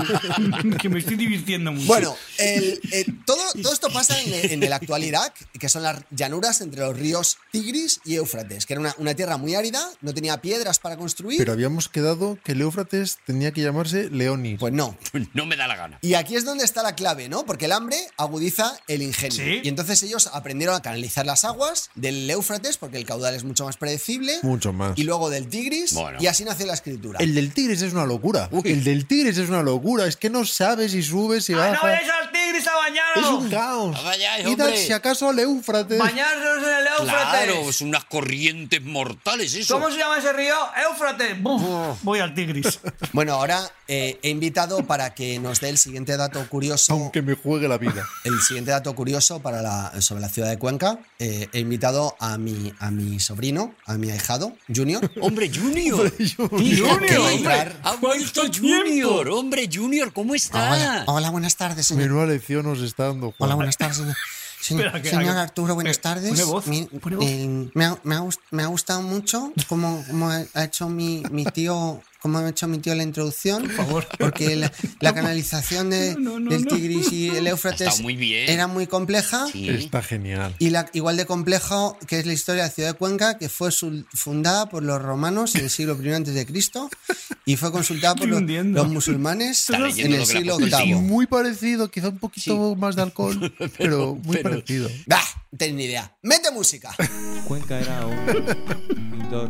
no. Que me estoy divirtiendo mucho. Bueno, el, eh, todo, todo esto pasa en el, en el actual Irak, que son las llanuras entre los ríos Tigris y Éufrates, que era una, una tierra muy árida, no tenía piedras para construir. Pero habíamos quedado que el Éufrates tenía que llamarse Leonis. Pues no. No me da la gana. Y aquí es donde está la clave, ¿no? Porque el hambre agudiza el ingenio. Sí. Y entonces ellos aprendieron a canalizar las aguas del Éufrates, porque el caudal es mucho más predecible. Mucho más. Y luego del Tigris, Bueno. y así nació la escritura. El del Tigris es una locura. El del Tigris es una locura. Es que no sabes si subes, si ¡Ah, bajas. no vayáis al Tigris a bañaros! Es un caos. No vayáis, Id hombre. si acaso al Éufrates. ¡Bañaros en el Éufrates! Claro, son unas corrientes mortales eso. ¿Cómo se llama ese río? Éufrates. Buf, voy al Tigris. Bueno, ahora eh, he invitado para que nos dé el siguiente dato curioso. Aunque me juegue la vida. El siguiente dato curioso para la, sobre la ciudad de Cuenca. Eh, he invitado a mi, a mi sobrino, a mi ahijado, Junior. Hombre, Junior. Junior, que va a hombre. entrar. Ha vuelto ¿Cuánto Junior. tiempo? Hombre, Junior, ¿cómo está? Hola, hola, buenas tardes, señor. Menuda lección nos está dando, Juan. Hola, buenas tardes, señor. Se- Espera, que señor haga- Arturo, buenas eh, tardes. pone voz, Mi- pone voz. eh, me, ha, me ha gust- me ha gustado mucho cómo, cómo ha ha hecho mi, mi tío. Cómo ha hecho mi tío la introducción. Por favor. Porque la, la canalización de, No, no, no, del no. Tigris y el Éufrates Está muy bien. era muy compleja. Sí. Está genial. Y la, igual de complejo que es la historia de la ciudad de Cuenca, que fue sul- fundada por los romanos en el siglo primero antes de Cristo y fue consultada por Estoy los, hundiendo. los musulmanes Está en leyendo el lo que le ha siglo puesto el octavo. tío. Muy parecido, quizá un poquito más de alcohol, pero, muy pero- parecido. Bah, no tengo ni idea. ¡Mete música! Cuenca era un pintor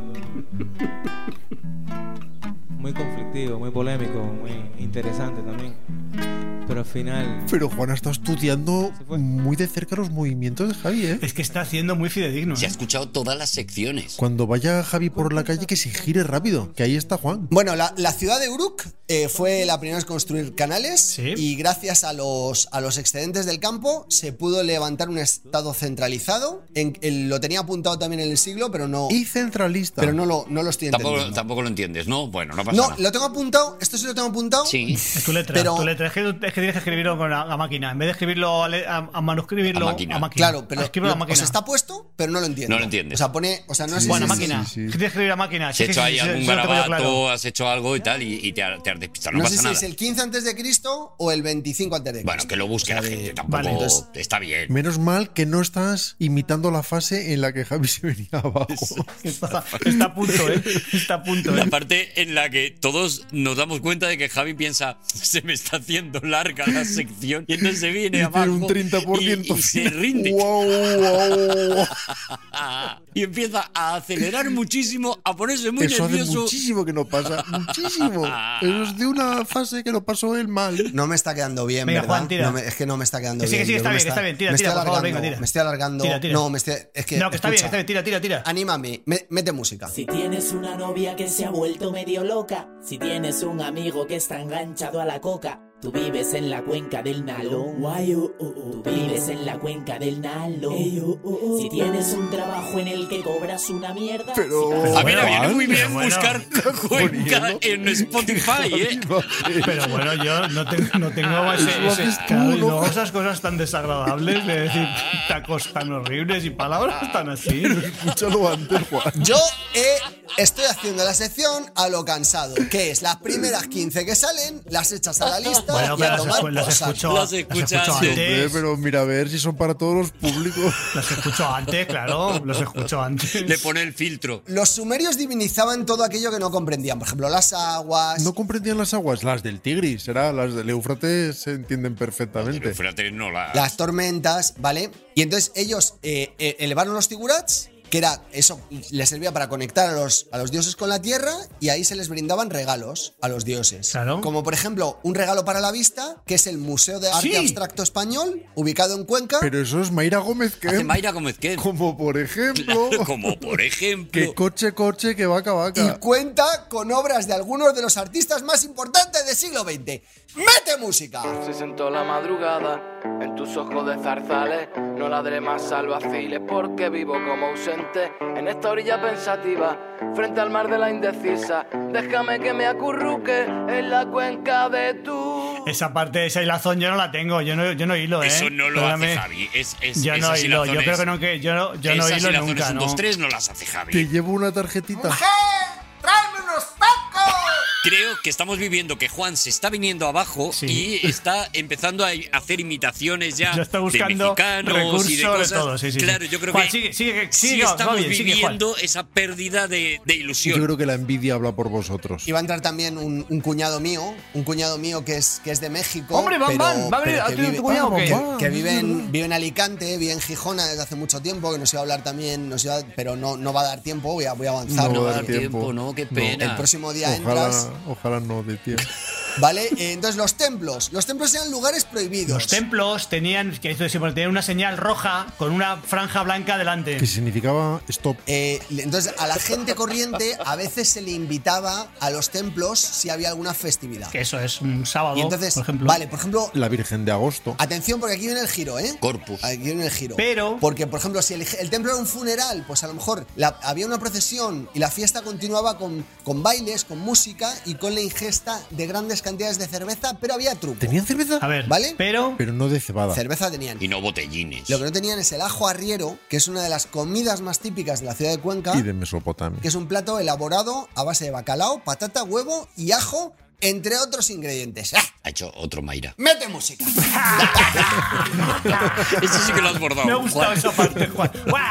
muy conflictivo, muy polémico, muy interesante también. Pero al final Pero Juan ha estado estudiando Se fue. muy de cerca los movimientos de Javi, ¿eh? Es que está haciendo muy fidedigno. Se ha ¿eh? escuchado todas las secciones. Cuando vaya Javi por la calle, que se gire rápido, que ahí está Juan. Bueno, la, la ciudad de Uruk eh, fue la primera en construir canales Sí. y gracias a los, a los excedentes del campo se pudo levantar un estado centralizado. En, en- lo tenía apuntado también en el siglo, pero no, Y centralista. pero no, lo, no lo estoy Tampoco, entendiendo. tampoco lo entiendes, ¿no? Bueno, no pasa No, nada. lo tengo apuntado. Esto sí lo tengo apuntado. Sí. Es tu letra, Pero- tu letra. Es que, es que tienes que escribirlo con la, la máquina. En vez de escribirlo a, le- a, a manuscribirlo A máquina. Claro, pero Escríbelo a lo- máquina. os está puesto, pero no lo entiendo. No lo entiendes. O sea, pone, o sea, no es Bueno, a sí, sí, máquina. sí, sí. Tienes que escribir a máquina. Has Sí, hecho sí, ahí sí, algún sí, eso lo tengo yo garabato, claro. has hecho algo y tal, y, y te, ha- te has despistado. No, No, pasa sé si nada. es el quince antes de Cristo o el veinticinco antes de Cristo. Bueno, que lo busque O sea, la de- gente, tampoco Vale, entonces- está bien. Menos mal que no estás imitando la fase en la que Javi se venía abajo. Está, está a punto, ¿eh? Está a punto, La ¿eh? parte en la que todos nos damos cuenta de que Javi piensa, se me está haciendo larga la sección, y entonces se viene Y abajo tiene un treinta por ciento. y, y se rinde. Wow, wow. Y empieza a acelerar muchísimo, a ponerse muy Eso hace nervioso. muchísimo que no pasa. Muchísimo. Eso es de una fase que lo pasó él mal. No me está quedando bien, Venga, ¿verdad? Juan, tira. No me- es que no me está quedando Que sí, bien. que sí, Yo está me bien, que está bien. Tira, me tira, estoy por favor, alargando, venga, tira. Me estoy alargando. Tira, tira. No, me estoy. Es que. No, que está bien, que escucha, está bien. Tira, tira, tira. Anímame, me- mete música. Si tienes una novia que se ha vuelto medio loca, si tienes un amigo que está enganchado a la coca, Tú vives en la cuenca del Nalón. Tú vives en la cuenca del Nalón. Si tienes un trabajo en el que cobras una mierda. Pero, a mí me viene muy pero bien bueno. buscar Cuenca en Spotify, ¿eh? Pero bueno, yo no tengo, no tengo ese, ese, claro, y no esas cosas tan desagradables de decir tacos tan horribles y palabras tan así. Escúchalo antes, Juan. Yo eh, estoy haciendo la sección a lo cansado, que es las primeras quince que salen, las echas a la lista Bueno, y a pero las, tomar escu- las por saco. escucho, Las las escuchas, escucho sí. Hombre, antes. pero mira a ver si son para todos los públicos. Los escucho antes, claro. Los escucho antes. Le pone el filtro. Los sumerios divinizaban todo aquello que no comprendían, por ejemplo, las aguas. No comprendían las aguas, las del Tigris, será las del Éufrates se entienden perfectamente. Pero fíjate, no la. Las tormentas, ¿vale? Y entonces ellos eh, eh, elevaron los tigurats, que era eso, les servía para conectar a los, a los dioses con la tierra, y ahí se les brindaban regalos a los dioses. Claro. Como por ejemplo, un regalo para la vista, que es el Museo de Arte Sí. Abstracto Español, ubicado en Cuenca. Pero eso es Mayra Gómez, que Hace Mayra Gómez, ¿qué? como por ejemplo, Como por ejemplo. que coche, coche, que vaca, Y vaca. cuenta con obras de algunos de los artistas más importantes del siglo veinte. ¡Mete música! Se sentó la madrugada en tus ojos de zarzales. No ladré más salvaciles porque vivo como ausente en esta orilla pensativa frente al mar de la indecisa. Déjame que me acurruque en la cuenca de tu. Esa parte, esa hilazón yo no la tengo. Yo no, yo no hilo, ¿eh? Eso no lo Perdóname. hace Javi. Es, es, Yo no esas hilo. Yo hilazones- creo que no, que yo no, yo no esas hilo hilazones nunca, un, ¿no? dos, tres no las hace Te Javi. llevo una tarjetita. ¡Tráeme unos tacos! Creo que estamos viviendo que Juan se está viniendo abajo Sí. y está empezando a hacer imitaciones ya Yo estoy de buscando mexicanos recursos y de de cosas. todo, sí, sí, sí. Claro, yo creo Juan, que sigue, sigue, sí sigue, va estamos bien, sigue, Juan. viviendo esa pérdida de, de ilusión. Yo creo que la envidia habla por vosotros. Y va a entrar también un, un cuñado mío, un cuñado mío que es, que es de México. ¡Hombre, Van pero- Van! ¿Va a venir pero a que tu- vive- tu cuñado o qué? que, que vive, en, vive en Alicante, vive en Gijona desde hace mucho tiempo, que nos iba a hablar también, nos iba, pero no, no va a dar tiempo, voy a, voy a avanzar. No No va a da dar tiempo, no, qué pena. El próximo día Ojalá, entras, ojalá no de tiempo. ¿vale? Eh, Entonces, los templos. Los templos eran lugares prohibidos. Los templos tenían, que esto siempre tenían una señal roja con una franja blanca delante. Que significaba stop. Eh, entonces, a la gente corriente a veces se le invitaba a los templos si había alguna festividad. Que eso es un sábado, Y entonces, por ejemplo. vale, por ejemplo, La Virgen de Agosto. atención porque aquí viene el giro, ¿eh? Corpus. Aquí viene el giro. Pero- Porque, por ejemplo, si el, el templo era un funeral, pues a lo mejor la- había una procesión y la fiesta continuaba con, con bailes, con música y con la ingesta de grandes cantidades de cerveza, pero había truco. ¿Tenían cerveza? A ver, ¿Vale? pero Pero no de cebada. Cerveza tenían. Y no botellines. Lo que no tenían es el ajo arriero, que es una de las comidas más típicas de la ciudad de Cuenca, Y de Mesopotamia. que es un plato elaborado a base de bacalao, patata, huevo y ajo, entre otros ingredientes. ¡Ah! Ha hecho otro Mayra. ¡Mete música! Eso sí que lo has bordado. me ha gustado Juan. esa parte, Juan.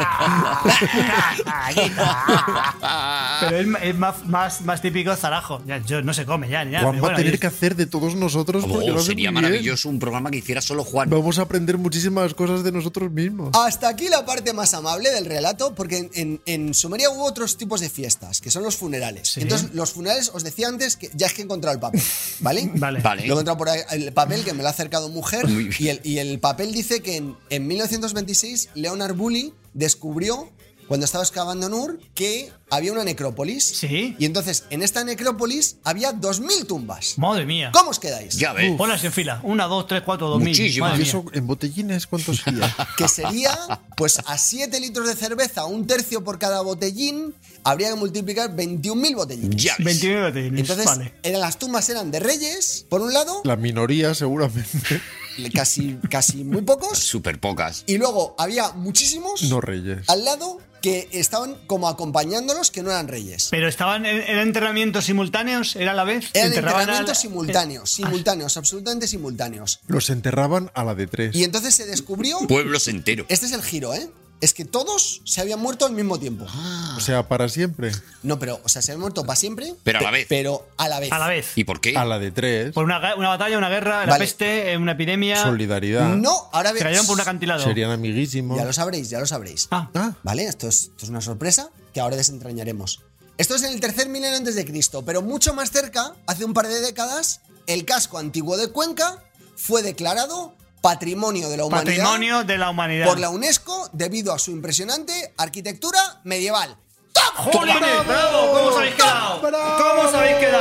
Pero es, es más, más, más típico zarajo. Ya, yo, no se come ya, ya. Juan pero va a bueno, tener es- que hacer de todos nosotros porque Oh, lo hace sería muy bien. maravilloso un programa que hiciera solo Juan. Vamos a aprender muchísimas cosas de nosotros mismos. Hasta aquí la parte más amable del relato, porque en, en- en Sumeria hubo otros tipos de fiestas, que son los funerales. Sí. Entonces, los funerales, os decía antes que ya es que he encontrado el papel, ¿vale? Vale. Vale. Lo he encontrado por ahí, el papel que me lo ha acercado mujer, Muy bien. y el, y el papel dice que en, en mil novecientos veintiséis Leonard Bully descubrió, cuando estaba excavando en Ur, que había una necrópolis. Sí. Y entonces, en esta necrópolis había dos mil tumbas. Madre mía. ¿Cómo os quedáis? Ya ves. Ponlas en fila. Una, dos, tres, cuatro, dos mil. Muchísimas. Madre ¿Y mía. eso en botellines cuánto sería? Que sería, pues a siete litros de cerveza, un tercio por cada botellín, habría que multiplicar veintiún mil botellines. Ya ves. veintinueve botellines. Entonces, Vale. eran, las tumbas eran de reyes, por un lado, La minoría, seguramente. casi, casi muy pocos, Súper pocas. y luego había muchísimos No reyes. al lado que estaban como acompañándolos, que no eran reyes. Pero estaban en, en entrenamientos simultáneos, ¿era a la vez? Eran Enterraban entrenamientos al- simultáneos, eh, simultáneos, absolutamente simultáneos. Los enterraban a la de tres. Y entonces se descubrió, Pueblos enteros. este es el giro, ¿eh? Es que todos se habían muerto al mismo tiempo. O sea, para siempre. No, pero, o sea, se habían muerto para siempre. Pero a la pe- vez. Pero a la vez. A la vez. ¿Y por qué? A la de tres. Por una, ga- una batalla, una guerra, la Vale. peste, eh, una epidemia. Solidaridad. No, ahora Se veis. cayeron por un acantilado. Serían amiguísimos. Ya lo sabréis, ya lo sabréis. Ah. Ah, ¿Vale? Esto es, esto es una sorpresa que ahora desentrañaremos. Esto es en el tercer milenio antes de Cristo, pero mucho más cerca, hace un par de décadas, el casco antiguo de Cuenca fue declarado Patrimonio de la Humanidad Patrimonio de la humanidad. por la UNESCO debido a su impresionante arquitectura medieval. ¡Jolines! ¡Bravo! ¿Cómo os habéis quedado? ¿Cómo os habéis quedado?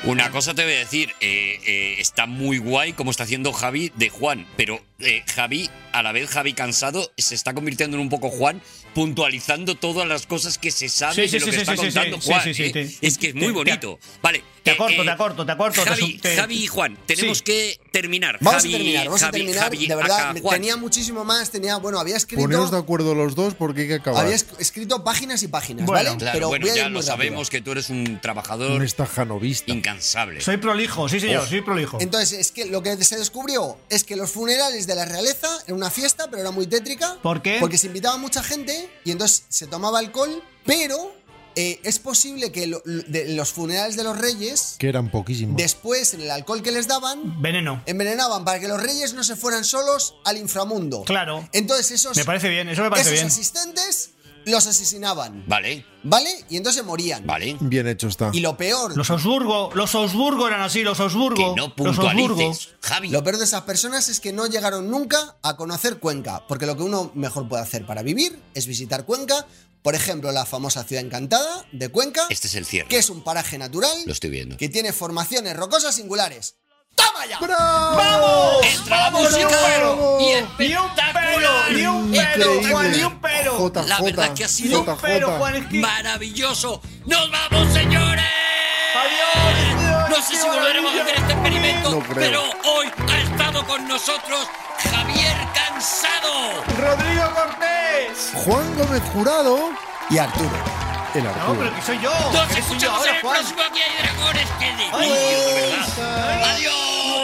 Una cosa te voy a decir, eh, eh, está muy guay como está haciendo Javi de Juan, pero eh, Javi, a la vez Javi cansado, se está convirtiendo en un poco Juan, puntualizando todas las cosas que se sabe Sí, sí, de lo sí, que sí, está sí, contando sí, Juan. sí, sí, ¿eh? sí, te- Es que es muy te- bonito. Vale. Te eh, acorto, eh, te acorto, te acorto. te Javi, su- te- Javi y Juan, tenemos Sí. que terminar. Vamos Javi, a terminar, vamos Javi, a terminar. Javi, de verdad, acá, Juan. tenía muchísimo más. Tenía, bueno, había escrito. Poneros de acuerdo los dos porque hay que acabar. Había es- escrito páginas y páginas, Bueno, ¿vale? Claro, Pero bueno, voy a ir ya muy lo rápido. sabemos que tú eres un trabajador Un estajanovista. incansable. Soy prolijo, sí señor, Oh. soy prolijo. Entonces, es que lo que se descubrió es que los funerales de la realeza era una fiesta, pero era muy tétrica. ¿Por qué? Porque se invitaba mucha gente y entonces se tomaba alcohol, pero eh, es posible que lo- de los funerales de los reyes, Que eran poquísimos. después en el alcohol que les daban, Veneno. envenenaban para que los reyes no se fueran solos al inframundo. Claro. Entonces esos, Me parece bien, eso me parece esos bien. asistentes los asesinaban, Vale, ¿vale? Y entonces morían. vale. Bien hecho está. Y lo peor, Los Habsburgo, los Habsburgo eran así, los Habsburgo. Que no los Habsburgo. puntualices, Javi. lo peor de esas personas es que no llegaron nunca a conocer Cuenca, porque lo que uno mejor puede hacer para vivir es visitar Cuenca, por ejemplo, la famosa ciudad encantada de Cuenca, Este es el cierre. que es un paraje natural Lo estoy viendo. que tiene formaciones rocosas singulares. ¡Toma ya! ¡Vamos! Entra la ¡Vamos, música bravo! y Ni un pero, espectacular. ni un pero, Increíble. Juan, ni un pero. J J. La verdad que ha sido Ni un pero, Juan, es que- maravilloso. ¡Nos vamos, señores! Adiós, No sé qué si volveremos a hacer este experimento, No creo. pero hoy ha estado con nosotros Javier Cansado. Rodrigo Cortés. Juan Gómez Jurado. Y Arturo. El No, Arturo. pero que soy yo. Nos que soy yo escuchamos ahora, en el Juan. próximo Aquí hay Dragones. ¡Qué delirio, Ay, de verdad! ay, ¡Adiós!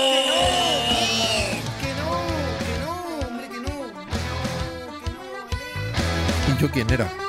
Que no, que no, hombre, que no. ¿Y yo quién era?